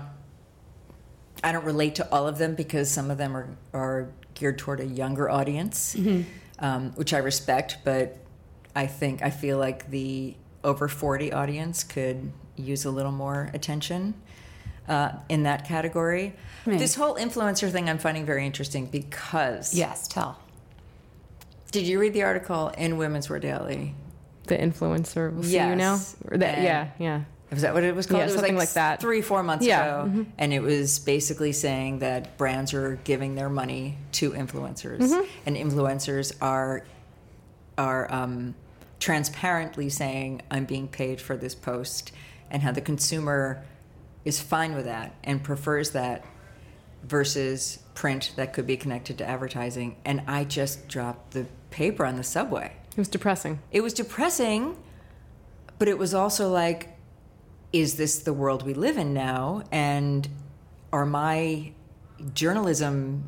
[SPEAKER 8] I don't relate to all of them because some of them are are geared toward a younger audience, mm-hmm. um, which I respect, but. I think, I feel like the over forty audience could use a little more attention uh, in that category. Right. This whole influencer thing I'm finding very interesting because...
[SPEAKER 6] Yes, tell.
[SPEAKER 8] Did you read the article in Women's Wear Daily?
[SPEAKER 5] The influencer will see
[SPEAKER 8] yes.
[SPEAKER 5] you now? Or that, yeah, yeah.
[SPEAKER 8] Was that what it was called?
[SPEAKER 5] Yeah,
[SPEAKER 8] it was
[SPEAKER 5] something
[SPEAKER 8] like,
[SPEAKER 5] like that.
[SPEAKER 8] Three, four months
[SPEAKER 5] yeah.
[SPEAKER 8] ago.
[SPEAKER 5] Mm-hmm.
[SPEAKER 8] And it was basically saying that brands are giving their money to influencers. Mm-hmm. And influencers are... are um, transparently saying, I'm being paid for this post, and how the consumer is fine with that and prefers that versus print that could be connected to advertising. And I just dropped the paper on the subway.
[SPEAKER 5] It was depressing.
[SPEAKER 8] It was depressing, but it was also like, is this the world we live in now? And are my journalism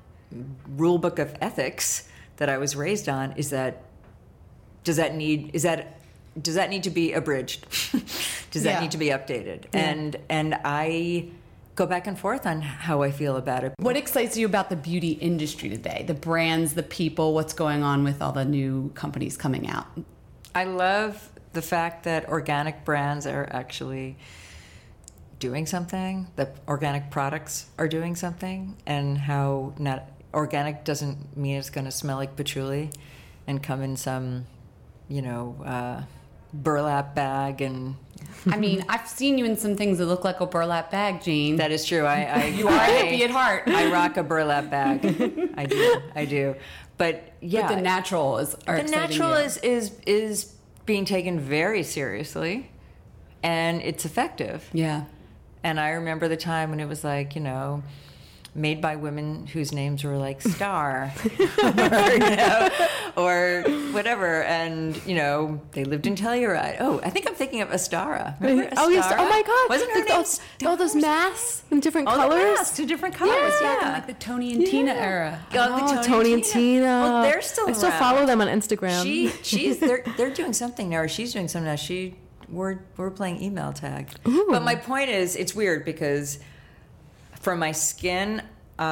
[SPEAKER 8] rule book of ethics that I was raised on, is that Does that need is that does that need to be abridged? Does that yeah. need to be updated? Yeah. And and I go back and forth on how I feel about it.
[SPEAKER 6] What excites you about the beauty industry today? The brands, the people, what's going on with all the new companies coming out?
[SPEAKER 8] I love the fact that organic brands are actually doing something, that organic products are doing something, and how not organic doesn't mean it's going to smell like patchouli and come in some, you know, uh, burlap bag. And
[SPEAKER 6] I mean, I've seen you in some things that look like a burlap bag, Jane.
[SPEAKER 8] That is true. I, I
[SPEAKER 6] you are hippie at heart.
[SPEAKER 8] I rock a burlap bag. I do. I do. But yeah,
[SPEAKER 6] but the natural is are
[SPEAKER 8] the natural is is is being taken very seriously, and it's effective.
[SPEAKER 6] Yeah.
[SPEAKER 8] And I remember the time when it was like, you know, made by women whose names were like Star or, you know, or whatever. And, you know, they lived in Telluride. Oh, I think I'm thinking of Astara. Remember Astara?
[SPEAKER 5] Oh, yes. Oh, my God.
[SPEAKER 8] Wasn't her
[SPEAKER 5] like
[SPEAKER 8] name
[SPEAKER 5] those, all those masks in different
[SPEAKER 8] all
[SPEAKER 5] colors?
[SPEAKER 8] The masks in different colors, yeah.
[SPEAKER 6] yeah. Like the Tony and yeah. Tina era.
[SPEAKER 8] Oh,
[SPEAKER 5] oh
[SPEAKER 8] the Tony,
[SPEAKER 5] Tony and
[SPEAKER 8] Tina.
[SPEAKER 5] Tina.
[SPEAKER 8] Well, they're still
[SPEAKER 5] I still
[SPEAKER 8] around.
[SPEAKER 5] follow them on Instagram.
[SPEAKER 8] She, she's, they're, they're doing something now, or she's doing something now. She, we're, we're playing email tag.
[SPEAKER 5] Ooh.
[SPEAKER 8] But my point is, it's weird because for my skin,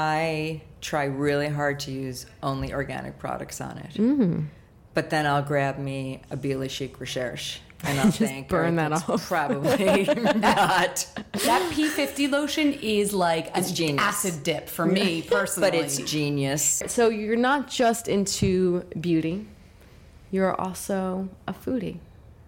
[SPEAKER 8] I try really hard to use only organic products on it.
[SPEAKER 5] Mm.
[SPEAKER 8] But then I'll grab me a Bila Chic Recherche and I'll
[SPEAKER 5] just
[SPEAKER 8] think,
[SPEAKER 5] burn
[SPEAKER 8] right,
[SPEAKER 5] that off.
[SPEAKER 8] Probably not.
[SPEAKER 6] That P fifty lotion is like
[SPEAKER 8] it's
[SPEAKER 6] an
[SPEAKER 8] genius.
[SPEAKER 6] acid dip for me personally.
[SPEAKER 8] But it's genius.
[SPEAKER 5] So you're not just into beauty, you're also a foodie.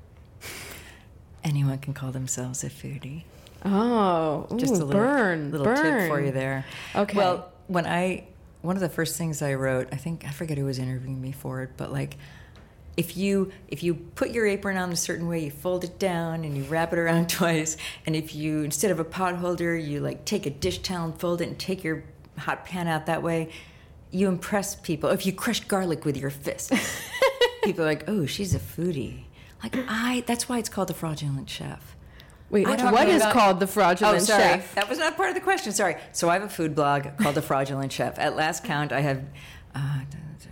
[SPEAKER 8] Anyone can call themselves a foodie.
[SPEAKER 5] Oh, ooh,
[SPEAKER 8] just a little,
[SPEAKER 5] burn,
[SPEAKER 8] little
[SPEAKER 5] burn.
[SPEAKER 8] tip for you there.
[SPEAKER 5] Okay.
[SPEAKER 8] Well, when I, one of the first things I wrote, I think, I forget who was interviewing me for it, but like, if you if you put your apron on a certain way, you fold it down and you wrap it around twice, and if you, instead of a pot holder, you like take a dish towel and fold it and take your hot pan out that way, you impress people. If you crush garlic with your fist, people are like, oh, she's a foodie. Like I, that's why it's called The Fraudulent Chef.
[SPEAKER 5] Wait,
[SPEAKER 8] I
[SPEAKER 5] what
[SPEAKER 8] talk
[SPEAKER 5] is
[SPEAKER 8] about-
[SPEAKER 5] called The Fraudulent
[SPEAKER 8] Oh, sorry.
[SPEAKER 5] Chef?
[SPEAKER 8] That was not part of the question. Sorry. So I have a food blog called The Fraudulent Chef. At last count, I have uh,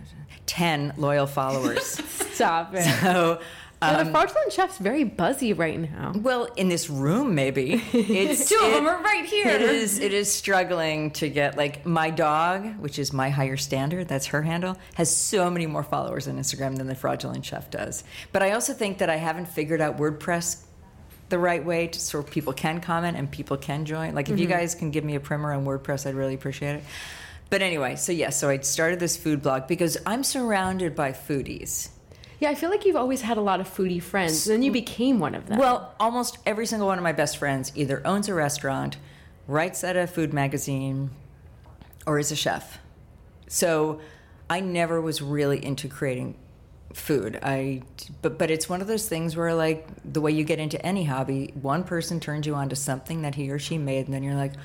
[SPEAKER 8] ten loyal followers.
[SPEAKER 5] Stop it.
[SPEAKER 8] So,
[SPEAKER 5] Yeah,
[SPEAKER 8] um,
[SPEAKER 5] the Fraudulent Chef's very buzzy right now.
[SPEAKER 8] well, in this room, maybe it's
[SPEAKER 6] Two of
[SPEAKER 8] it-
[SPEAKER 6] them are right here.
[SPEAKER 8] It is. It is struggling to get like my dog, which is my higher standard. That's her handle. Has so many more followers on Instagram than the Fraudulent Chef does. But I also think that I haven't figured out WordPress the right way to, so people can comment and people can join. Like if
[SPEAKER 5] Mm-hmm.
[SPEAKER 8] you guys can give me a primer on WordPress, I'd really appreciate it. But anyway, so yes, so I started this food blog because I'm surrounded by foodies.
[SPEAKER 5] Yeah, I feel like you've always had a lot of foodie friends, and then you became one of them.
[SPEAKER 8] Well, almost every single one of my best friends either owns a restaurant, writes at a food magazine, or is a chef. So I never was really into creating food. I but but it's one of those things where like the way you get into any hobby, one person turns you on to something that he or she made, and then you're like,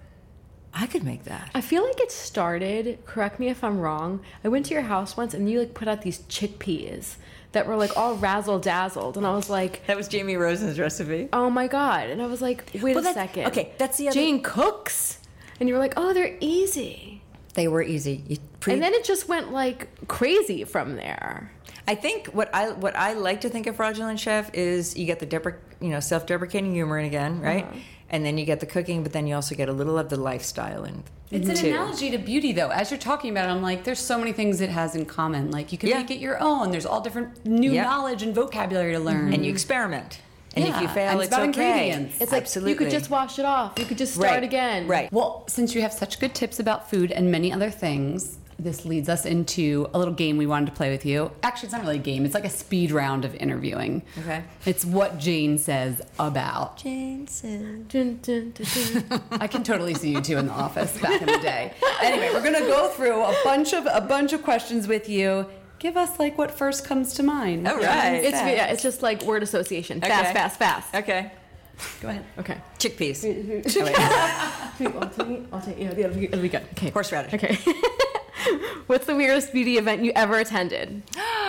[SPEAKER 8] I could make that.
[SPEAKER 5] I feel like it started, correct me if I'm wrong, I went to your house once and you like put out these chickpeas that were like all razzle dazzled, and I was like,
[SPEAKER 8] That was Jamie Rosen's recipe.
[SPEAKER 5] oh my god. And I was like, wait
[SPEAKER 8] Well,
[SPEAKER 5] a
[SPEAKER 8] that's-
[SPEAKER 5] second.
[SPEAKER 8] okay, that's the other-
[SPEAKER 5] Jane cooks, and you were like, oh, they're easy.
[SPEAKER 8] They were easy. You pre-
[SPEAKER 5] And then it just went like crazy from there.
[SPEAKER 8] I think what I what I like to think of Fraudulent Chef is you get the depre- you know self-deprecating humor in again, right?
[SPEAKER 5] Uh-huh.
[SPEAKER 8] And then you get the cooking, but then you also get a little of the lifestyle in.
[SPEAKER 6] It's an
[SPEAKER 8] too.
[SPEAKER 6] analogy to beauty, though. As you're talking about it, I'm like, there's so many things it has in common. Like, you can
[SPEAKER 8] Yeah.
[SPEAKER 6] make it your own. There's all different new
[SPEAKER 8] Yeah.
[SPEAKER 6] knowledge and vocabulary to learn.
[SPEAKER 8] And you experiment. And if
[SPEAKER 6] Yeah,
[SPEAKER 8] you fail,
[SPEAKER 6] and it's
[SPEAKER 8] it's,
[SPEAKER 6] about
[SPEAKER 8] okay.
[SPEAKER 6] ingredients.
[SPEAKER 5] It's like
[SPEAKER 8] Absolutely.
[SPEAKER 5] you could just wash it off. You could just start
[SPEAKER 8] Right.
[SPEAKER 5] again.
[SPEAKER 8] Right.
[SPEAKER 6] Well, since you have such good tips about food and many other things, this leads us into a little game we wanted to play with you. Actually, it's not really a game. It's like a speed round of interviewing.
[SPEAKER 8] Okay.
[SPEAKER 6] It's what Jane says about.
[SPEAKER 8] Jane said.
[SPEAKER 5] Dun, dun, dun, dun.
[SPEAKER 6] I can totally see you two in the office back in the day. Anyway, we're gonna go through a bunch of a bunch of questions with you. Give us like what first comes to mind.
[SPEAKER 8] All right.
[SPEAKER 5] It's yeah, it's just like word association. Fast,
[SPEAKER 8] Okay.
[SPEAKER 5] fast, fast.
[SPEAKER 8] Okay.
[SPEAKER 6] Go ahead.
[SPEAKER 5] Okay.
[SPEAKER 8] Chickpeas.
[SPEAKER 5] Wait, I'll take, I'll take, yeah, it'll be, it'll be good. Okay.
[SPEAKER 8] Horseradish.
[SPEAKER 5] Okay. What's the weirdest beauty event you ever attended?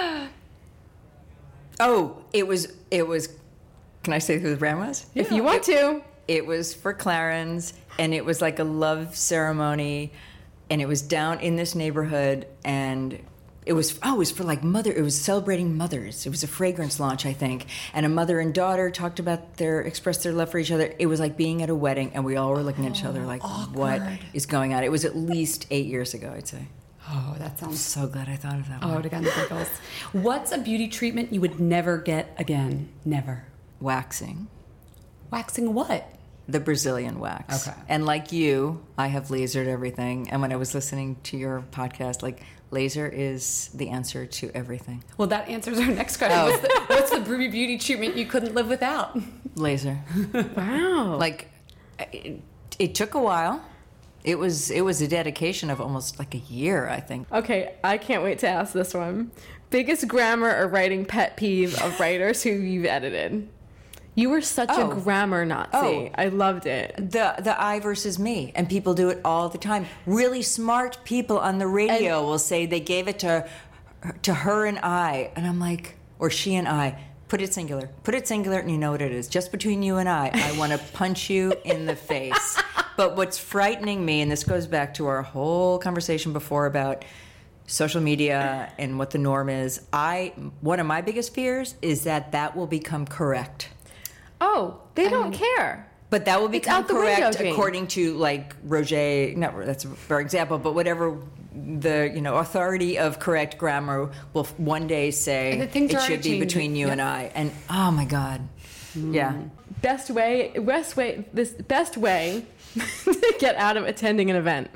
[SPEAKER 8] Oh, it was. It was. Can I say who the brand was?
[SPEAKER 5] If you want to.
[SPEAKER 8] It was for Clarence, and it was like a love ceremony, and it was down in this neighborhood, and it was oh, it was for like mother. It was celebrating mothers. It was a fragrance launch, I think, and a mother and daughter talked about their expressed their love for each other. It was like being at a wedding, and we all were looking at each other like, what is going on? It was at least eight years ago, I'd say.
[SPEAKER 6] Oh, that
[SPEAKER 8] I'm
[SPEAKER 6] sounds.
[SPEAKER 8] so glad I thought of that
[SPEAKER 6] Oh, I
[SPEAKER 8] one.
[SPEAKER 6] would have gotten the giggles. What's a beauty treatment you would never get again? Never.
[SPEAKER 8] Waxing.
[SPEAKER 6] Waxing what?
[SPEAKER 8] The Brazilian wax.
[SPEAKER 6] Okay.
[SPEAKER 8] And like you, I have lasered everything. And when I was listening to your podcast, like laser is the answer to everything.
[SPEAKER 6] Well, that answers our next question. What's, the, what's the Ruby beauty treatment you couldn't live without?
[SPEAKER 8] Laser.
[SPEAKER 5] Wow.
[SPEAKER 8] Like it, it took a while. It was it was a dedication of almost like a year, I think.
[SPEAKER 5] Okay, I can't wait to ask this one. Biggest grammar or writing pet peeve of writers who you've edited? You were such
[SPEAKER 8] Oh.
[SPEAKER 5] a grammar Nazi.
[SPEAKER 8] Oh.
[SPEAKER 5] I loved it.
[SPEAKER 8] The the I versus me, and people do it all the time. Really smart people on the radio will say they gave it to to her and I, and I'm like, or she and I. Put it singular. Put it singular, and you know what it is. Just between you and I, I want to punch you in the face. But what's frightening me, and this goes back to our whole conversation before about social media and what the norm is. I one of my biggest fears is that that will become correct.
[SPEAKER 5] Oh, they don't care.
[SPEAKER 8] But that will
[SPEAKER 5] It's
[SPEAKER 8] become
[SPEAKER 5] out the
[SPEAKER 8] correct
[SPEAKER 5] window, Jane.
[SPEAKER 8] according to like Roger. No, that's for example. But whatever the you know authority of correct grammar will one day say
[SPEAKER 6] And the things
[SPEAKER 8] it
[SPEAKER 6] are
[SPEAKER 8] should
[SPEAKER 6] already
[SPEAKER 8] be
[SPEAKER 6] changing.
[SPEAKER 8] between you
[SPEAKER 6] Yeah.
[SPEAKER 8] and I. And oh my God, yeah.
[SPEAKER 5] Best way, best way, this best way to get out of attending an event.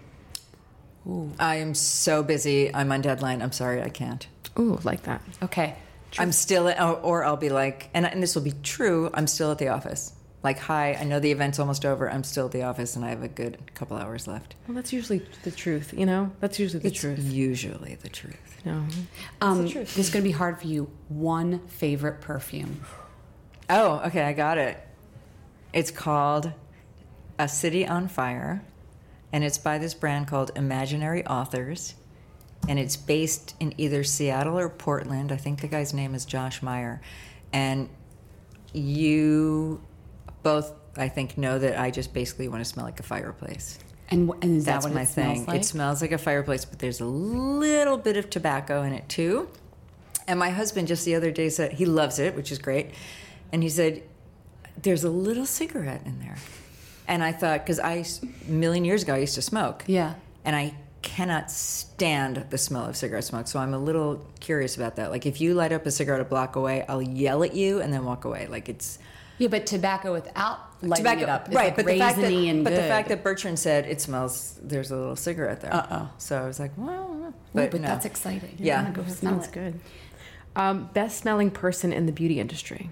[SPEAKER 8] I am so busy. I'm on deadline. I'm sorry, I can't.
[SPEAKER 5] Ooh, like that.
[SPEAKER 6] Okay.
[SPEAKER 8] I'm still, at, or, or I'll be like, and, and this will be true. I'm still at the office. Like, hi, I know the event's almost over. I'm still at the office, and I have a good couple hours left.
[SPEAKER 5] Well, that's usually the truth, you know? That's usually the
[SPEAKER 8] it's
[SPEAKER 5] truth.
[SPEAKER 8] usually the truth.
[SPEAKER 5] No.
[SPEAKER 6] Um,
[SPEAKER 5] the truth.
[SPEAKER 6] this is going to be hard for you. One favorite perfume.
[SPEAKER 8] Oh, okay, I got it. It's called A City on Fire, and it's by this brand called Imaginary Authors, and it's based in either Seattle or Portland. I think the guy's name is Josh Meyer. And you both, I think, know that I just basically want to smell like a fireplace.
[SPEAKER 6] And, and is
[SPEAKER 8] That's
[SPEAKER 6] that what
[SPEAKER 8] my
[SPEAKER 6] it
[SPEAKER 8] thing.
[SPEAKER 6] smells like?
[SPEAKER 8] It smells like a fireplace, but there's a little bit of tobacco in it too. And my husband just the other day said he loves it, which is great. And he said, there's a little cigarette in there. And I thought, because I, a million years ago, I used to smoke.
[SPEAKER 6] Yeah.
[SPEAKER 8] And I cannot stand the smell of cigarette smoke. So I'm a little curious about that. Like, if you light up a cigarette a block away, I'll yell at you and then walk away. Like, it's...
[SPEAKER 6] Yeah, but tobacco without lighting
[SPEAKER 8] Tobacco,
[SPEAKER 6] it up is
[SPEAKER 8] right?
[SPEAKER 6] like
[SPEAKER 8] but the fact that,
[SPEAKER 6] raisiny and
[SPEAKER 8] but
[SPEAKER 6] good.
[SPEAKER 8] the fact that Bertrand said it smells, there's a little cigarette there.
[SPEAKER 6] Uh-oh.
[SPEAKER 8] So I was like, well,
[SPEAKER 6] Ooh,
[SPEAKER 8] but,
[SPEAKER 6] but
[SPEAKER 8] no.
[SPEAKER 6] that's exciting.
[SPEAKER 8] Yeah.
[SPEAKER 6] I'm gonna go smell
[SPEAKER 5] Sounds
[SPEAKER 6] it.
[SPEAKER 5] good. Um, best smelling person in the beauty industry.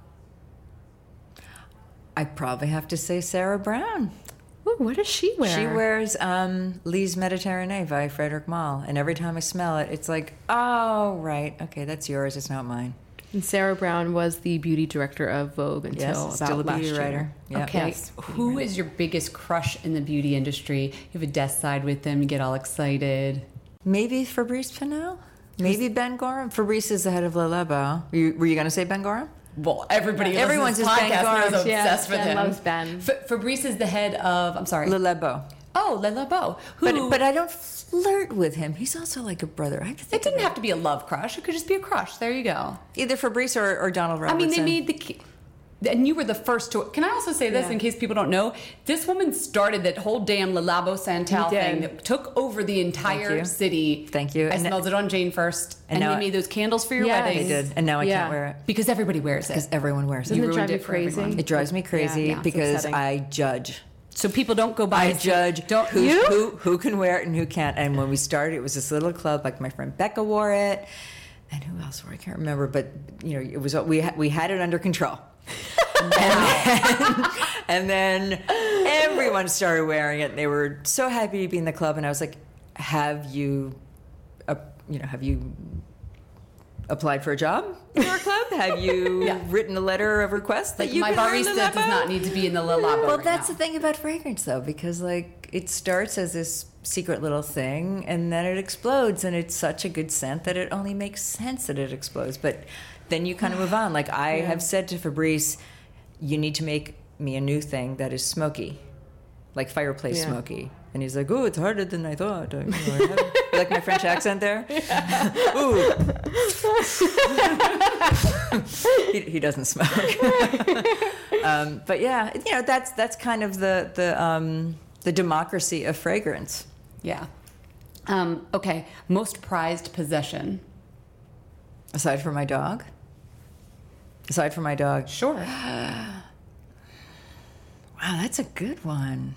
[SPEAKER 8] I probably have to say Sarah Brown.
[SPEAKER 5] Ooh, what does she wear?
[SPEAKER 8] She wears um, Lise Mediterranee by Frederic Malle, and every time I smell it, it's like, oh, right, okay, that's yours, it's not mine.
[SPEAKER 5] And Sarah Brown was the beauty director of Vogue until
[SPEAKER 8] Yes,
[SPEAKER 5] about
[SPEAKER 8] still a
[SPEAKER 5] last
[SPEAKER 8] beauty
[SPEAKER 5] year.
[SPEAKER 8] writer. Yep.
[SPEAKER 6] Okay,
[SPEAKER 5] Yes.
[SPEAKER 6] who is your biggest crush in the beauty industry? You have a desk side with them, you get all excited.
[SPEAKER 8] Maybe Fabrice Pinot? Maybe Ben Gorham? Fabrice is the head of Le Labo. Were you, were you going to say Ben Gorham?
[SPEAKER 6] Well, everybody who
[SPEAKER 8] Everyone's
[SPEAKER 6] listens to this
[SPEAKER 8] is Ben
[SPEAKER 6] podcast knows
[SPEAKER 8] Gorham.
[SPEAKER 6] I'm
[SPEAKER 5] Yeah,
[SPEAKER 6] obsessed with
[SPEAKER 5] Ben
[SPEAKER 6] him.
[SPEAKER 5] loves Ben.
[SPEAKER 6] F- Fabrice is the head of, I'm sorry.
[SPEAKER 8] Le Labo.
[SPEAKER 6] oh, Le Labo. Who,
[SPEAKER 8] But, but I don't flirt with him. He's also like a brother. I have to
[SPEAKER 6] it
[SPEAKER 8] think
[SPEAKER 6] didn't
[SPEAKER 8] of
[SPEAKER 6] have to be a love crush. It could just be a crush. There you go.
[SPEAKER 8] either Fabrice or, or Donald
[SPEAKER 6] I
[SPEAKER 8] Robertson.
[SPEAKER 6] mean, they made the... ki- And you were the first to... Can I also say this
[SPEAKER 5] Yeah.
[SPEAKER 6] in case people don't know? This woman started that whole damn Le Labo Santal
[SPEAKER 5] You did.
[SPEAKER 6] thing that took over the entire
[SPEAKER 8] you.
[SPEAKER 6] city.
[SPEAKER 8] Thank you.
[SPEAKER 6] I
[SPEAKER 8] And-
[SPEAKER 6] smelled it on Jane first.
[SPEAKER 8] and
[SPEAKER 6] And,
[SPEAKER 8] now
[SPEAKER 6] they
[SPEAKER 8] I-
[SPEAKER 6] made those candles for your
[SPEAKER 5] Yes.
[SPEAKER 6] wedding.
[SPEAKER 8] They did, and now I
[SPEAKER 5] Yeah.
[SPEAKER 8] can't wear it.
[SPEAKER 6] Because everybody wears
[SPEAKER 8] Because
[SPEAKER 6] it.
[SPEAKER 8] everyone wears
[SPEAKER 5] Doesn't
[SPEAKER 8] it.
[SPEAKER 5] it drive
[SPEAKER 6] ruined
[SPEAKER 5] you
[SPEAKER 6] it for
[SPEAKER 5] crazy?
[SPEAKER 6] everyone.
[SPEAKER 8] It drives me crazy
[SPEAKER 5] Yeah, yeah, it's
[SPEAKER 8] because
[SPEAKER 5] upsetting.
[SPEAKER 8] I judge.
[SPEAKER 6] So people don't go by...
[SPEAKER 8] I judge
[SPEAKER 6] Don't...
[SPEAKER 8] who,
[SPEAKER 5] You?
[SPEAKER 8] who who can wear it and who can't. And when we started, it was this little club. Like my friend Becca wore it, and who else wore it? I can't remember. But you know, it was we had, we had it under control. and, then, and then everyone started wearing it, and they were so happy to be in the club. And I was like, "Have you, uh, you know, have you applied for a job in our club? Have you
[SPEAKER 6] Yeah.
[SPEAKER 8] written a letter of request that
[SPEAKER 6] Like,
[SPEAKER 8] you
[SPEAKER 6] my
[SPEAKER 8] can wear
[SPEAKER 6] barista
[SPEAKER 8] the
[SPEAKER 6] does
[SPEAKER 8] Labo?"
[SPEAKER 6] not need to be in the Le Labo
[SPEAKER 8] Well,
[SPEAKER 6] right
[SPEAKER 8] that's
[SPEAKER 6] now.
[SPEAKER 8] the thing about fragrance, though, because like it starts as this secret little thing, and then it explodes, and it's such a good scent that it only makes sense that it explodes. But then you kind of move on. Like I have said to Fabrice, you need to make me a new thing that is smoky, like fireplace
[SPEAKER 5] Yeah.
[SPEAKER 8] smoky. And he's like, "Oh, it's harder than I thought." I, you know, I haven't- you like my French accent there? Ooh. he, he doesn't smoke. um, but yeah, you know, that's that's kind of the the um, the democracy of fragrance.
[SPEAKER 6] Yeah. Um, okay. Most prized possession.
[SPEAKER 8] Aside from my dog. Aside from my dog.
[SPEAKER 6] Sure.
[SPEAKER 8] Wow, that's a good one.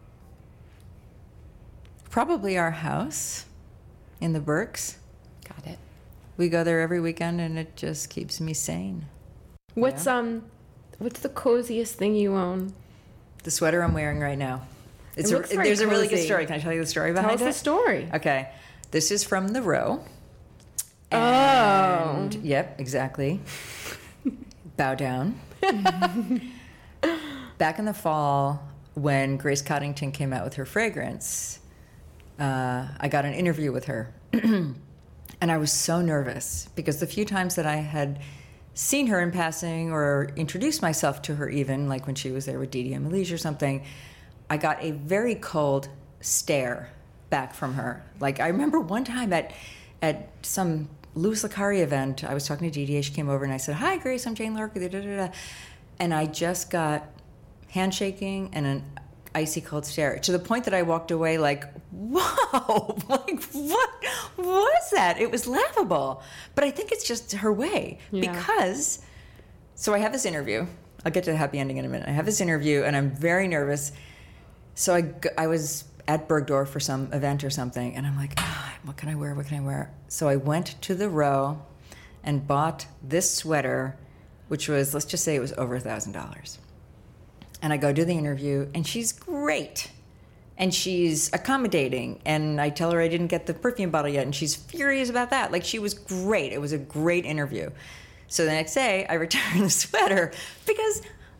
[SPEAKER 8] Probably our house in the Berks.
[SPEAKER 6] Got it.
[SPEAKER 8] We go there every weekend, and it just keeps me sane.
[SPEAKER 5] What's um, what's the coziest thing you own?
[SPEAKER 8] The sweater I'm wearing right now. It's
[SPEAKER 5] It
[SPEAKER 8] a,
[SPEAKER 5] looks very
[SPEAKER 8] there's a really good
[SPEAKER 5] cozy.
[SPEAKER 8] story. Can I tell you the story
[SPEAKER 5] Tell
[SPEAKER 8] behind
[SPEAKER 5] us
[SPEAKER 8] it?
[SPEAKER 5] the story.
[SPEAKER 8] Okay. This is from The Row.
[SPEAKER 5] Oh.
[SPEAKER 8] And, yep, exactly. Bow down. Back in the fall, when Grace Coddington came out with her fragrance, uh, I got an interview with her. And I was so nervous because the few times that I had seen her in passing or introduced myself to her even, like when she was there with Dee Dee and Malige or something, I got a very cold stare back from her. Like I remember one time at at some Louis Licari event, I was talking to Dee Dee, she came over and I said, "Hi Grace, I'm Jane Lorca," da, da, da, da. And I just got handshaking and an icy cold stare to the point that I walked away like, whoa, like what was that? It was laughable. But I think it's just her way
[SPEAKER 5] Yeah.
[SPEAKER 8] because, so I have this interview. I'll get to the happy ending in a minute. I have this interview and I'm very nervous. So I, g- I was at Bergdorf for some event or something and I'm like, ah, what can I wear? What can I wear? So I went to the Row and bought this sweater, which was, let's just say it was over a thousand dollars. And I go do the interview, and she's great. And she's accommodating. And I tell her I didn't get the perfume bottle yet, and she's furious about that. Like, she was great. It was a great interview. So the next day, I returned the sweater because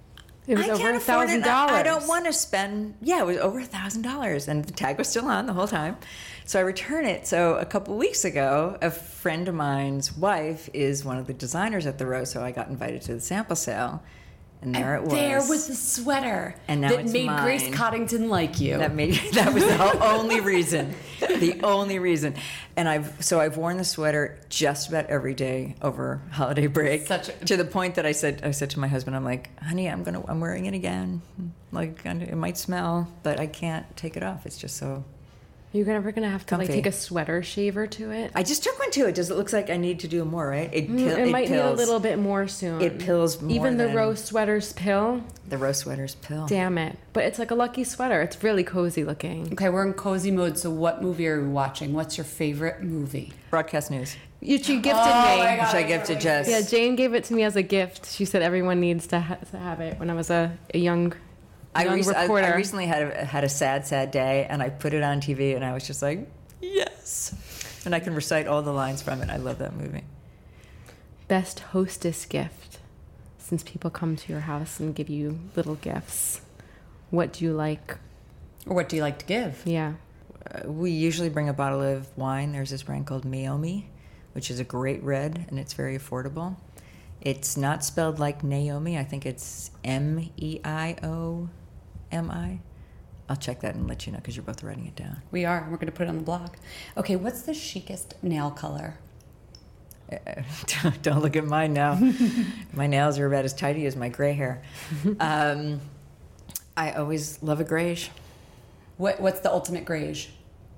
[SPEAKER 4] It was
[SPEAKER 8] I
[SPEAKER 4] over
[SPEAKER 8] can't
[SPEAKER 4] a
[SPEAKER 8] afford it.
[SPEAKER 4] thousand
[SPEAKER 8] I, I
[SPEAKER 4] dollars.
[SPEAKER 8] don't want to spend. Yeah, it was over a thousand dollars, and the tag was still on the whole time. So I return it. So a couple weeks ago, a friend of mine's wife is one of the designers at the Rose, so I got invited to the sample sale, and there it was.
[SPEAKER 6] There was the sweater
[SPEAKER 8] And now
[SPEAKER 6] that
[SPEAKER 8] it's
[SPEAKER 6] made
[SPEAKER 8] mine.
[SPEAKER 6] Grace Coddington like you.
[SPEAKER 8] That made that was the only reason, the only reason. And I've so I've worn the sweater just about every day over holiday break.
[SPEAKER 6] Such a-
[SPEAKER 8] to the point that I said I said to my husband, I'm like, honey, I'm gonna I'm wearing it again. Like it might smell, but I can't take it off. It's just so.
[SPEAKER 4] You're ever gonna have to like
[SPEAKER 8] Comfy.
[SPEAKER 4] take a sweater shaver to it?
[SPEAKER 8] I just took one to it. Does it look like I need to do more? Right? It,
[SPEAKER 4] Mm,
[SPEAKER 8] pill,
[SPEAKER 4] it might need a
[SPEAKER 8] pills.
[SPEAKER 4] little bit more soon.
[SPEAKER 8] It pills more
[SPEAKER 4] Even the
[SPEAKER 8] than-
[SPEAKER 4] rose sweaters pill.
[SPEAKER 8] The rose sweaters pill.
[SPEAKER 4] Damn it! But it's like a lucky sweater. It's really cozy looking.
[SPEAKER 6] Okay, we're in cozy mode. So, what movie are we watching? What's your favorite movie?
[SPEAKER 8] Broadcast news,
[SPEAKER 4] You, she gifted
[SPEAKER 6] Oh
[SPEAKER 4] me.
[SPEAKER 6] my God.
[SPEAKER 8] which I gifted Jess.
[SPEAKER 4] Yeah, Jane gave it to me as a gift. She said everyone needs to, ha- to have it when I was a, a young,
[SPEAKER 8] I,
[SPEAKER 4] young
[SPEAKER 8] rec- I,
[SPEAKER 4] reporter.
[SPEAKER 8] I recently had a, had a sad, sad day, and I put it on T V, and I was just like, yes. And I can recite all the lines from it. I love that movie.
[SPEAKER 4] Best hostess gift. Since people come to your house and give you little gifts, what do you like?
[SPEAKER 6] Or what do you like to give?
[SPEAKER 4] Yeah.
[SPEAKER 8] Uh, we usually bring a bottle of wine. There's this brand called Meiomi, which is a great red, and it's very affordable. It's not spelled like Naomi. I think it's M E I O M I. I'll check that and let you know because you're both writing it down.
[SPEAKER 6] We are. We're going to put it on the blog. Okay, what's the chicest nail color?
[SPEAKER 8] Uh, don't, don't look at mine now. My nails are about as tidy as my gray hair. Um, I always love a grayish.
[SPEAKER 6] What, what's the ultimate grayish?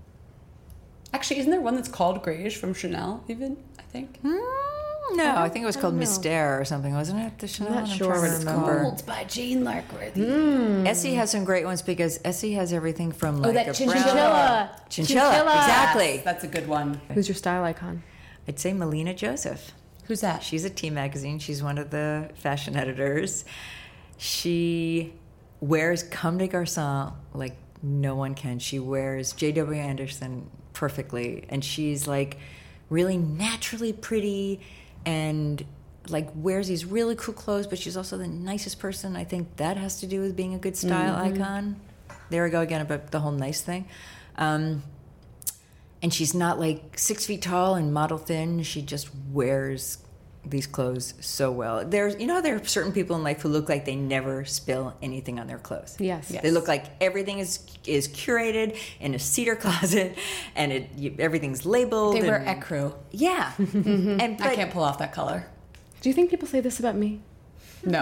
[SPEAKER 6] Actually, isn't there one that's called grayish from Chanel, even? I think.
[SPEAKER 8] Mm, no, I think it was
[SPEAKER 4] I
[SPEAKER 8] called
[SPEAKER 4] don't know.
[SPEAKER 8] Mystère or something, wasn't it? The Chanel?
[SPEAKER 4] not
[SPEAKER 8] I'm
[SPEAKER 4] sure
[SPEAKER 8] trying
[SPEAKER 4] what
[SPEAKER 8] to
[SPEAKER 4] it's
[SPEAKER 8] remember.
[SPEAKER 6] Gold by Jane Larkworthy.
[SPEAKER 8] Essie has some great ones because Essie has everything from like
[SPEAKER 6] Oh, that
[SPEAKER 8] a
[SPEAKER 6] chinchilla.
[SPEAKER 8] brown- Chinchilla,
[SPEAKER 4] Chinchilla.
[SPEAKER 8] exactly.
[SPEAKER 6] Yes, that's a good one.
[SPEAKER 4] Who's your style icon?
[SPEAKER 8] I'd say Melina Joseph.
[SPEAKER 6] Who's that?
[SPEAKER 8] She's at T Magazine. She's one of the fashion editors. She wears Comme des Garçons like no one can. She wears J W Anderson perfectly, and she's like really naturally pretty and like wears these really cool clothes, but she's also the nicest person. I think that has to do with being a good style icon. There we go again about the whole nice thing. Um, and she's not like six feet tall and model thin. She just wears these clothes so well. There's, you know, there are certain people in life who look like they never spill anything on their clothes.
[SPEAKER 4] Yes.
[SPEAKER 8] They look like everything is is curated in a cedar closet, and it you, everything's labeled.
[SPEAKER 6] They wear
[SPEAKER 8] and,
[SPEAKER 6] ecru.
[SPEAKER 8] Yeah, and but,
[SPEAKER 6] I can't pull off that color.
[SPEAKER 4] Do you think people say this about me?
[SPEAKER 6] No.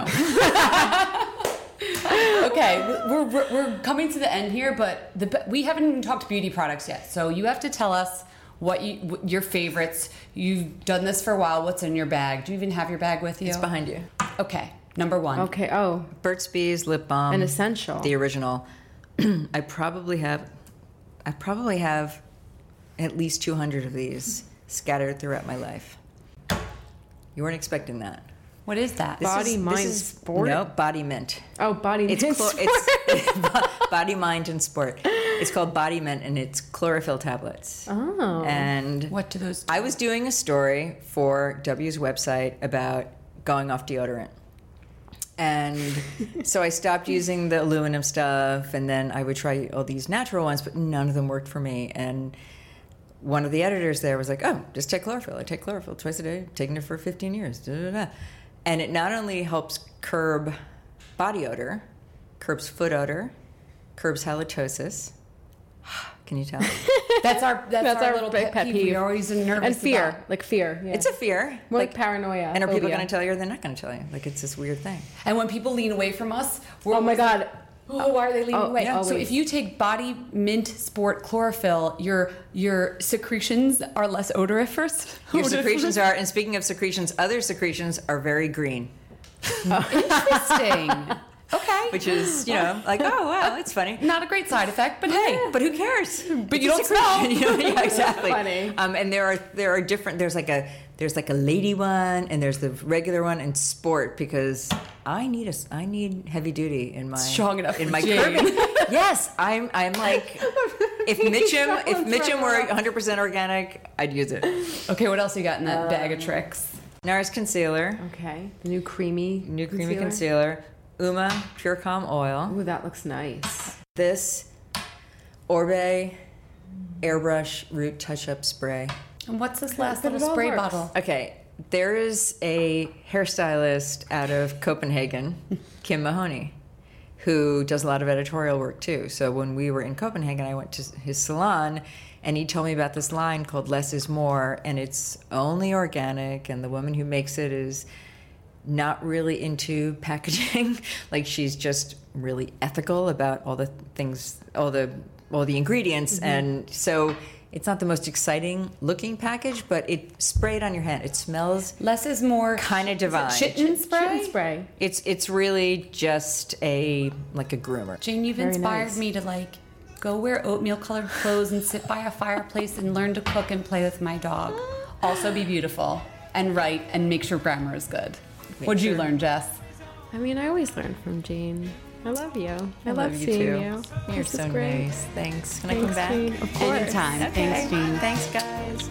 [SPEAKER 6] Okay, we're, we're, we're coming to the end here, but the, we haven't even talked beauty products yet. So you have to tell us what you what your favorites. You've done this for a while. What's in your bag? Do you even have your bag with you?
[SPEAKER 8] it's behind you.
[SPEAKER 6] Okay, number one.
[SPEAKER 4] Okay. Oh,
[SPEAKER 8] Burt's Bees lip balm,
[SPEAKER 4] An essential.
[SPEAKER 8] the original. I probably have, I probably have, at least two hundred of these scattered throughout my life. You weren't expecting that.
[SPEAKER 6] What is that?
[SPEAKER 8] This
[SPEAKER 4] Body,
[SPEAKER 8] is,
[SPEAKER 4] Mind,
[SPEAKER 8] this is,
[SPEAKER 4] Sport?
[SPEAKER 8] No, Body Mint.
[SPEAKER 4] oh, body.
[SPEAKER 8] It's,
[SPEAKER 4] mint
[SPEAKER 8] clo-
[SPEAKER 4] sport.
[SPEAKER 8] it's Body, Mind, and Sport. It's called Body Mint, and it's chlorophyll tablets.
[SPEAKER 4] Oh.
[SPEAKER 8] And
[SPEAKER 6] What do those do?
[SPEAKER 8] I was doing a story for W's website about going off deodorant. And so I stopped using the aluminum stuff, and then I would try all these natural ones, but none of them worked for me. And one of the editors there was like, oh, just take chlorophyll. I take chlorophyll twice a day. I've taken it for fifteen years. Da, da, da. And it not only helps curb body odor, curbs foot odor, curbs halitosis. Can you tell?
[SPEAKER 6] That's our that's,
[SPEAKER 4] That's
[SPEAKER 6] our,
[SPEAKER 4] our
[SPEAKER 6] little
[SPEAKER 4] big
[SPEAKER 6] pet,
[SPEAKER 4] pet
[SPEAKER 6] peeve.
[SPEAKER 4] peeve.
[SPEAKER 6] We're always nervous
[SPEAKER 4] and fear,
[SPEAKER 6] about.
[SPEAKER 4] like fear. Yeah.
[SPEAKER 8] It's a fear.
[SPEAKER 4] More like, paranoia.
[SPEAKER 8] And are people
[SPEAKER 4] phobia.
[SPEAKER 8] going to tell you or they're not going to tell you? Like, it's this weird thing.
[SPEAKER 6] And when people lean away from us, we're
[SPEAKER 4] Oh my
[SPEAKER 6] always like,
[SPEAKER 4] God.
[SPEAKER 6] oh, why are they leaning
[SPEAKER 4] Oh,
[SPEAKER 6] away?
[SPEAKER 4] yeah,
[SPEAKER 6] so
[SPEAKER 4] always.
[SPEAKER 6] if you take Body Mint Sport chlorophyll, your your secretions are less odoriferous.
[SPEAKER 8] Your secretions are, and speaking of secretions, other secretions are very green,
[SPEAKER 6] Interesting. Okay.
[SPEAKER 8] which is, you know, like, oh, wow, it's funny.
[SPEAKER 6] Not a great side effect, but hey.
[SPEAKER 8] But who cares?
[SPEAKER 6] But
[SPEAKER 8] It's
[SPEAKER 6] you
[SPEAKER 8] a
[SPEAKER 6] don't
[SPEAKER 8] secretion,
[SPEAKER 6] smell.
[SPEAKER 8] you know? Yeah, exactly.
[SPEAKER 4] Funny.
[SPEAKER 8] Um, and there are there are different. There's like a there's like a lady one, and there's the regular one, and sport because I need a s- I need heavy duty in my
[SPEAKER 6] Strong enough
[SPEAKER 8] in
[SPEAKER 6] for
[SPEAKER 8] my
[SPEAKER 6] Jane.
[SPEAKER 8] curbing. Yes, I'm I'm like if Mitchum if Mitchum were one hundred percent organic, I'd use it.
[SPEAKER 6] Okay, what else you got in that bag of tricks?
[SPEAKER 8] NARS concealer,
[SPEAKER 4] Okay. The new creamy.
[SPEAKER 8] new creamy concealer. Uma Pure Calm Oil.
[SPEAKER 5] Ooh, that looks nice.
[SPEAKER 8] This Orbe Airbrush Root Touch-Up Spray.
[SPEAKER 6] And what's this last
[SPEAKER 5] But it
[SPEAKER 6] little
[SPEAKER 5] all
[SPEAKER 6] spray
[SPEAKER 5] works.
[SPEAKER 6] bottle?
[SPEAKER 8] Okay, there is a hairstylist out of Copenhagen, Kim Mahoney, who does a lot of editorial work too. So when we were in Copenhagen, I went to his salon, and he told me about this line called Less is More, and it's only organic, and the woman who makes it is not really into packaging. Like, she's just really ethical about all the things, all the all the ingredients, mm-hmm. and so it's not the most exciting looking package, but it sprayed on your hand. It smells
[SPEAKER 6] Less is more
[SPEAKER 8] kind of divine.
[SPEAKER 6] Chitin spray?
[SPEAKER 5] Chitin spray.
[SPEAKER 8] It's it's really just a like a groomer.
[SPEAKER 6] Jane, you've
[SPEAKER 5] Very
[SPEAKER 6] inspired
[SPEAKER 5] nice.
[SPEAKER 6] me to like go wear oatmeal colored clothes and sit by a fireplace and learn to cook and play with my dog. Also be beautiful and write and make sure grammar is good.
[SPEAKER 8] Make
[SPEAKER 6] What'd you
[SPEAKER 8] sure.
[SPEAKER 6] learn, Jess?
[SPEAKER 5] I mean, I always learn from Jane. I love you. I,
[SPEAKER 8] I
[SPEAKER 5] love,
[SPEAKER 8] love you
[SPEAKER 5] seeing
[SPEAKER 8] too.
[SPEAKER 5] you.
[SPEAKER 8] You're
[SPEAKER 5] This
[SPEAKER 8] so
[SPEAKER 5] is great.
[SPEAKER 8] nice. Thanks. Can I
[SPEAKER 5] Thanks,
[SPEAKER 8] come back?
[SPEAKER 5] Jane. Of course.
[SPEAKER 6] Anytime.
[SPEAKER 8] Okay.
[SPEAKER 6] Thanks, Jane.
[SPEAKER 8] Thanks, guys.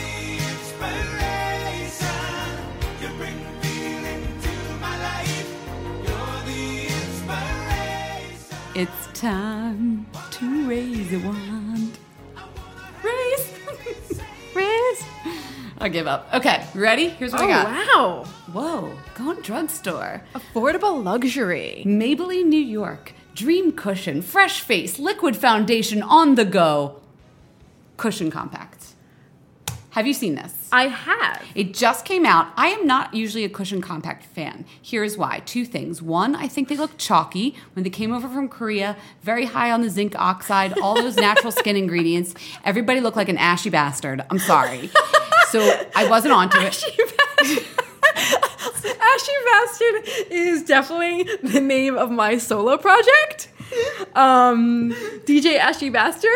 [SPEAKER 6] It's time to raise a wand. Raise.
[SPEAKER 5] Riz.
[SPEAKER 6] I give up. Okay, ready? Here's what
[SPEAKER 5] Oh,
[SPEAKER 6] I got.
[SPEAKER 5] wow.
[SPEAKER 6] Whoa, going drugstore.
[SPEAKER 5] Affordable luxury.
[SPEAKER 6] Maybelline, New York. Dream Cushion, Fresh Face, Liquid Foundation on the go. Cushion Compact. Have you seen this?
[SPEAKER 5] I have.
[SPEAKER 6] It just came out. I am not usually a Cushion Compact fan. Here's why. Two things. One, I think they look chalky. When they came over from Korea, very high on the zinc oxide, all those natural skin ingredients. Everybody looked like an ashy bastard. I'm sorry. So I wasn't onto it.
[SPEAKER 5] Ashy Bastard is definitely the name of my solo project. Um, D J Ashy Bastard.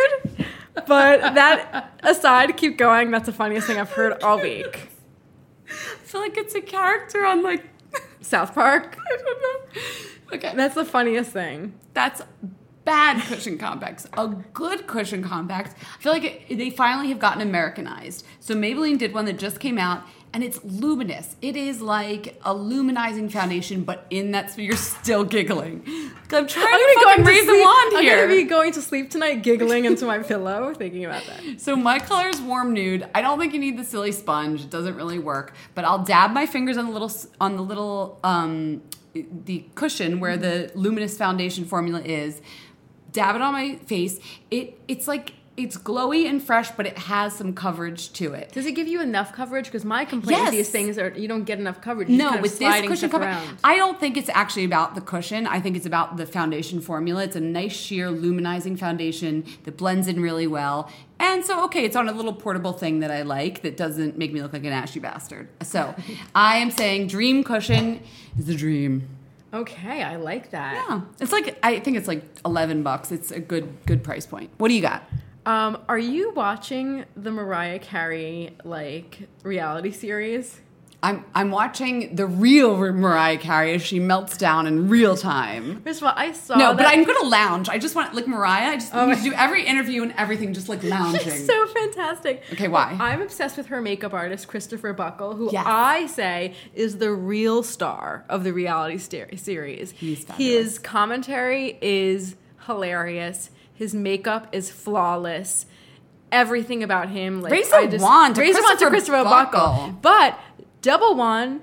[SPEAKER 5] But that aside, keep going. That's the funniest thing I've heard all week.
[SPEAKER 6] I feel like it's a character on like
[SPEAKER 5] South Park.
[SPEAKER 6] I don't know. Okay.
[SPEAKER 5] That's the funniest thing.
[SPEAKER 6] That's bad cushion compacts. A good cushion compact. I feel like it, they finally have gotten Americanized. So Maybelline did one that just came out, and it's luminous. It is like a luminizing foundation, but in that, so you're still giggling. I'm trying
[SPEAKER 5] I'm
[SPEAKER 6] to
[SPEAKER 5] gonna
[SPEAKER 6] fucking
[SPEAKER 5] go
[SPEAKER 6] raise the wand
[SPEAKER 5] I'm
[SPEAKER 6] here.
[SPEAKER 5] gonna be going to sleep tonight, giggling into my pillow, thinking about that.
[SPEAKER 6] So my color is warm nude. I don't think you need the silly sponge. It doesn't really work. But I'll dab my fingers on the little on the little um, the cushion where the luminous foundation formula is. Dab it on my face. It it's like it's glowy and fresh, but it has some coverage to it.
[SPEAKER 5] Does it give you enough coverage? Because my complaint
[SPEAKER 6] Yes.
[SPEAKER 5] with these things are you don't get enough coverage. You're
[SPEAKER 6] No,
[SPEAKER 5] just kind of
[SPEAKER 6] with this
[SPEAKER 5] sliding
[SPEAKER 6] cushion
[SPEAKER 5] stuff
[SPEAKER 6] cover,
[SPEAKER 5] around.
[SPEAKER 6] I don't think it's actually about the cushion. I think it's about the foundation formula. It's a nice sheer luminizing foundation that blends in really well. And so, okay, it's on a little portable thing that I like that doesn't make me look like an ashy bastard. So I am saying Dream Cushion is a dream.
[SPEAKER 5] Okay, I like that.
[SPEAKER 6] Yeah, it's like I think it's like eleven bucks. It's a good good price point. What do you got?
[SPEAKER 5] Um, are you watching the Mariah Carey like reality series?
[SPEAKER 6] I'm I'm watching the real Mariah Carey as she melts down in real time.
[SPEAKER 5] First of all, I saw
[SPEAKER 6] No,
[SPEAKER 5] that.
[SPEAKER 6] but I'm gonna lounge. I just want like Mariah. I just
[SPEAKER 5] Oh
[SPEAKER 6] need
[SPEAKER 5] my-
[SPEAKER 6] to do every interview and everything just like lounging.
[SPEAKER 5] She's so fantastic.
[SPEAKER 6] Okay, why?
[SPEAKER 5] I'm obsessed with her makeup artist, Christopher Buckle, who
[SPEAKER 6] Yes.
[SPEAKER 5] I say is the real star of the reality ster- series.
[SPEAKER 6] He's fabulous.
[SPEAKER 5] His commentary is hilarious. His makeup is flawless. Everything about him, like
[SPEAKER 6] Raise a
[SPEAKER 5] I just,
[SPEAKER 6] wand to
[SPEAKER 5] raise a wand to
[SPEAKER 6] Christopher
[SPEAKER 5] Christopher Buckle.
[SPEAKER 6] Buckle.
[SPEAKER 5] But double one,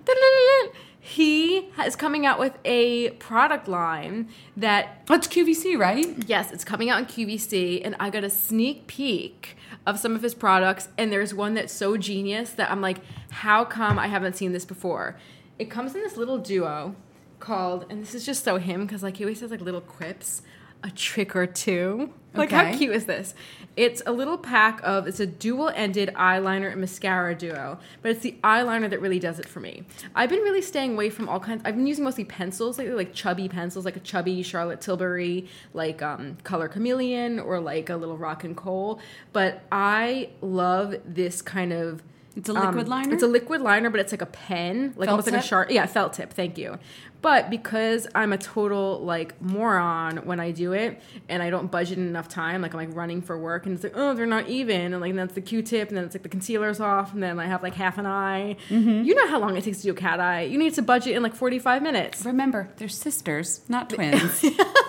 [SPEAKER 5] he is coming out with a product line that
[SPEAKER 6] That's Q V C, right?
[SPEAKER 5] yes, it's coming out in Q V C, and I got a sneak peek of some of his products, and there's one that's so genius that I'm like, how come I haven't seen this before? It comes in this little duo called, and this is just so him, because like he always says like little quips, a trick or two. Like
[SPEAKER 6] Okay.
[SPEAKER 5] how cute is this? It's a little pack of, it's a dual-ended eyeliner and mascara duo, but it's the eyeliner that really does it for me. I've been really staying away from all kinds, I've been using mostly pencils lately, like chubby pencils, like a chubby Charlotte Tilbury, like um, Color Chameleon, or like a little Rock and Coal, but I love this kind of
[SPEAKER 3] It's a liquid
[SPEAKER 5] Um,
[SPEAKER 3] liner?
[SPEAKER 5] It's a liquid liner, but it's like a pen, like
[SPEAKER 3] Felt
[SPEAKER 5] almost like a
[SPEAKER 3] tip?
[SPEAKER 5] sharp. Yeah, felt tip. Thank you. But because I'm a total like moron when I do it, and I don't budget enough time, like I'm like running for work, and it's like, oh, they're not even, and like that's the Q-tip, and then it's like the concealer's off, and then I have like half an eye.
[SPEAKER 3] Mm-hmm.
[SPEAKER 5] You know how long it takes to do a cat eye. You need to budget in like forty-five minutes.
[SPEAKER 3] Remember, they're sisters, not twins.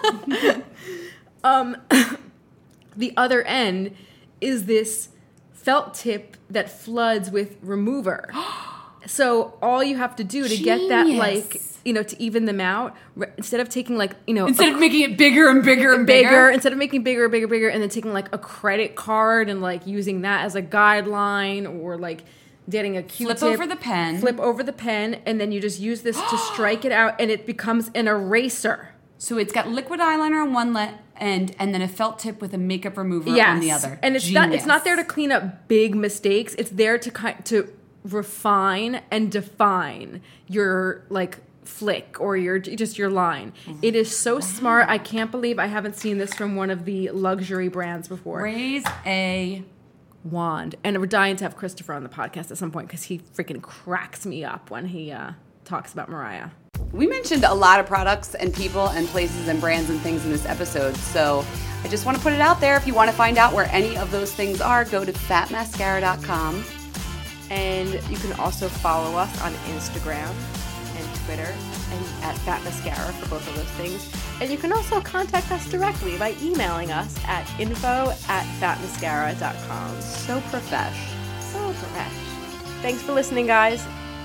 [SPEAKER 5] um, the other end is this felt tip that floods with remover. So all you have to do to get that, like, you know, to even them out, re- instead of taking like, you know,
[SPEAKER 3] Instead
[SPEAKER 5] a,
[SPEAKER 3] of making it bigger and bigger and
[SPEAKER 5] bigger,
[SPEAKER 3] bigger.
[SPEAKER 5] instead of making bigger, bigger, bigger, and then taking like a credit card and like using that as a guideline, or like getting a Q-tip,
[SPEAKER 3] Flip over the pen.
[SPEAKER 5] flip over the pen, and then you just use this to strike it out, and it becomes an eraser.
[SPEAKER 3] So it's got liquid eyeliner on one le- end, and then a felt tip with a makeup remover
[SPEAKER 5] Yes.
[SPEAKER 3] on the other.
[SPEAKER 5] And it's not it's not there to clean up big mistakes. It's there to ki- to refine and define your like flick or your just your line. It is so wow. smart. I can't believe I haven't seen this from one of the luxury brands before.
[SPEAKER 3] Raise a
[SPEAKER 5] wand. And we're dying to have Christopher on the podcast at some point because he freaking cracks me up when he uh, talks about Mariah.
[SPEAKER 6] We mentioned a lot of products and people and places and brands and things in this episode, so I just want to put it out there. If you want to find out where any of those things are, go to fat mascara dot com.
[SPEAKER 5] And you can also follow us on Instagram and Twitter and at Fat Mascara for both of those things. And you can also contact us directly by emailing us at info at fat mascara dot com.
[SPEAKER 6] So profesh.
[SPEAKER 5] So profesh. Thanks for listening, guys.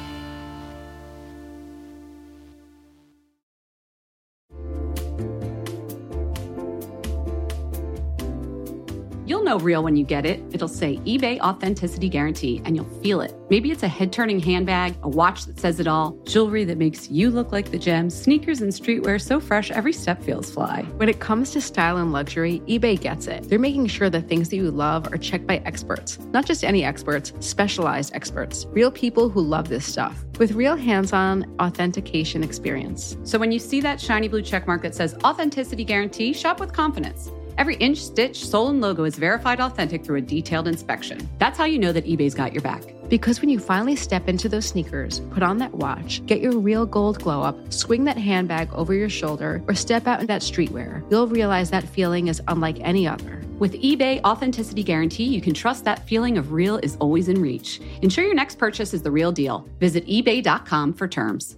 [SPEAKER 3] You'll know real when you get it. It'll say eBay Authenticity Guarantee, and you'll feel it. Maybe it's a head-turning handbag, a watch that says it all, jewelry that makes you look like the gem, sneakers and streetwear so fresh every step feels fly.
[SPEAKER 4] When it comes to style and luxury, eBay gets it. They're making sure the things that you love are checked by experts. Not just any experts, specialized experts. Real people who love this stuff. With real hands-on authentication experience.
[SPEAKER 3] So when you see that shiny blue check mark that says Authenticity Guarantee, shop with confidence. Every inch, stitch, sole, and logo is verified authentic through a detailed inspection. That's how you know that eBay's got your back.
[SPEAKER 4] Because when you finally step into those sneakers, put on that watch, get your real gold glow up, swing that handbag over your shoulder, or step out in that streetwear, you'll realize that feeling is unlike any other.
[SPEAKER 3] With eBay Authenticity Guarantee, you can trust that feeling of real is always in reach. Ensure your next purchase is the real deal. Visit ebay dot com for terms.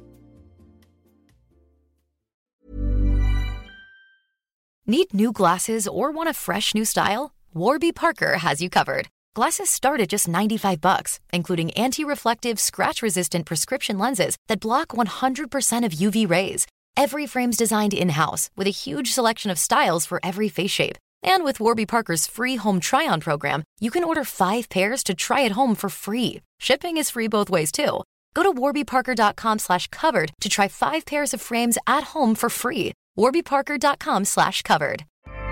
[SPEAKER 9] Need new glasses or want a fresh new style? Warby Parker has you covered. Glasses start at just ninety-five bucks, including anti-reflective, scratch-resistant prescription lenses that block one hundred percent of U V rays. Every frame's designed in-house with a huge selection of styles for every face shape. And with Warby Parker's free home try-on program, you can order five pairs to try at home for free. Shipping is free both ways, too. Go to warby parker dot com slash covered to try five pairs of frames at home for free. warby parker dot com slash covered.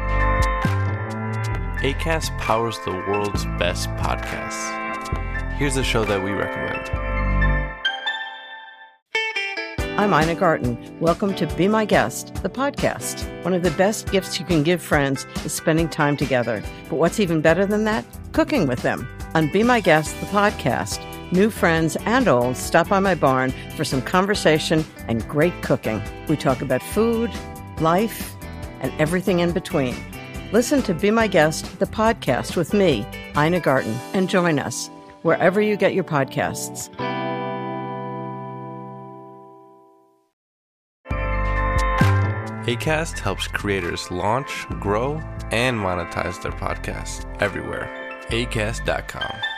[SPEAKER 10] Acast powers the world's best podcasts. Here's a show that we recommend.
[SPEAKER 11] I'm Ina Garten. Welcome to Be My Guest, the podcast. One of the best gifts you can give friends is spending time together. But what's even better than that? Cooking with them. On Be My Guest, the podcast, new friends and old stop by my barn for some conversation and great cooking. We talk about food, life, and everything in between. Listen to Be My Guest, the podcast with me, Ina Garten, and join us wherever you get your podcasts.
[SPEAKER 10] Acast helps creators launch, grow, and monetize their podcasts everywhere. acast dot com.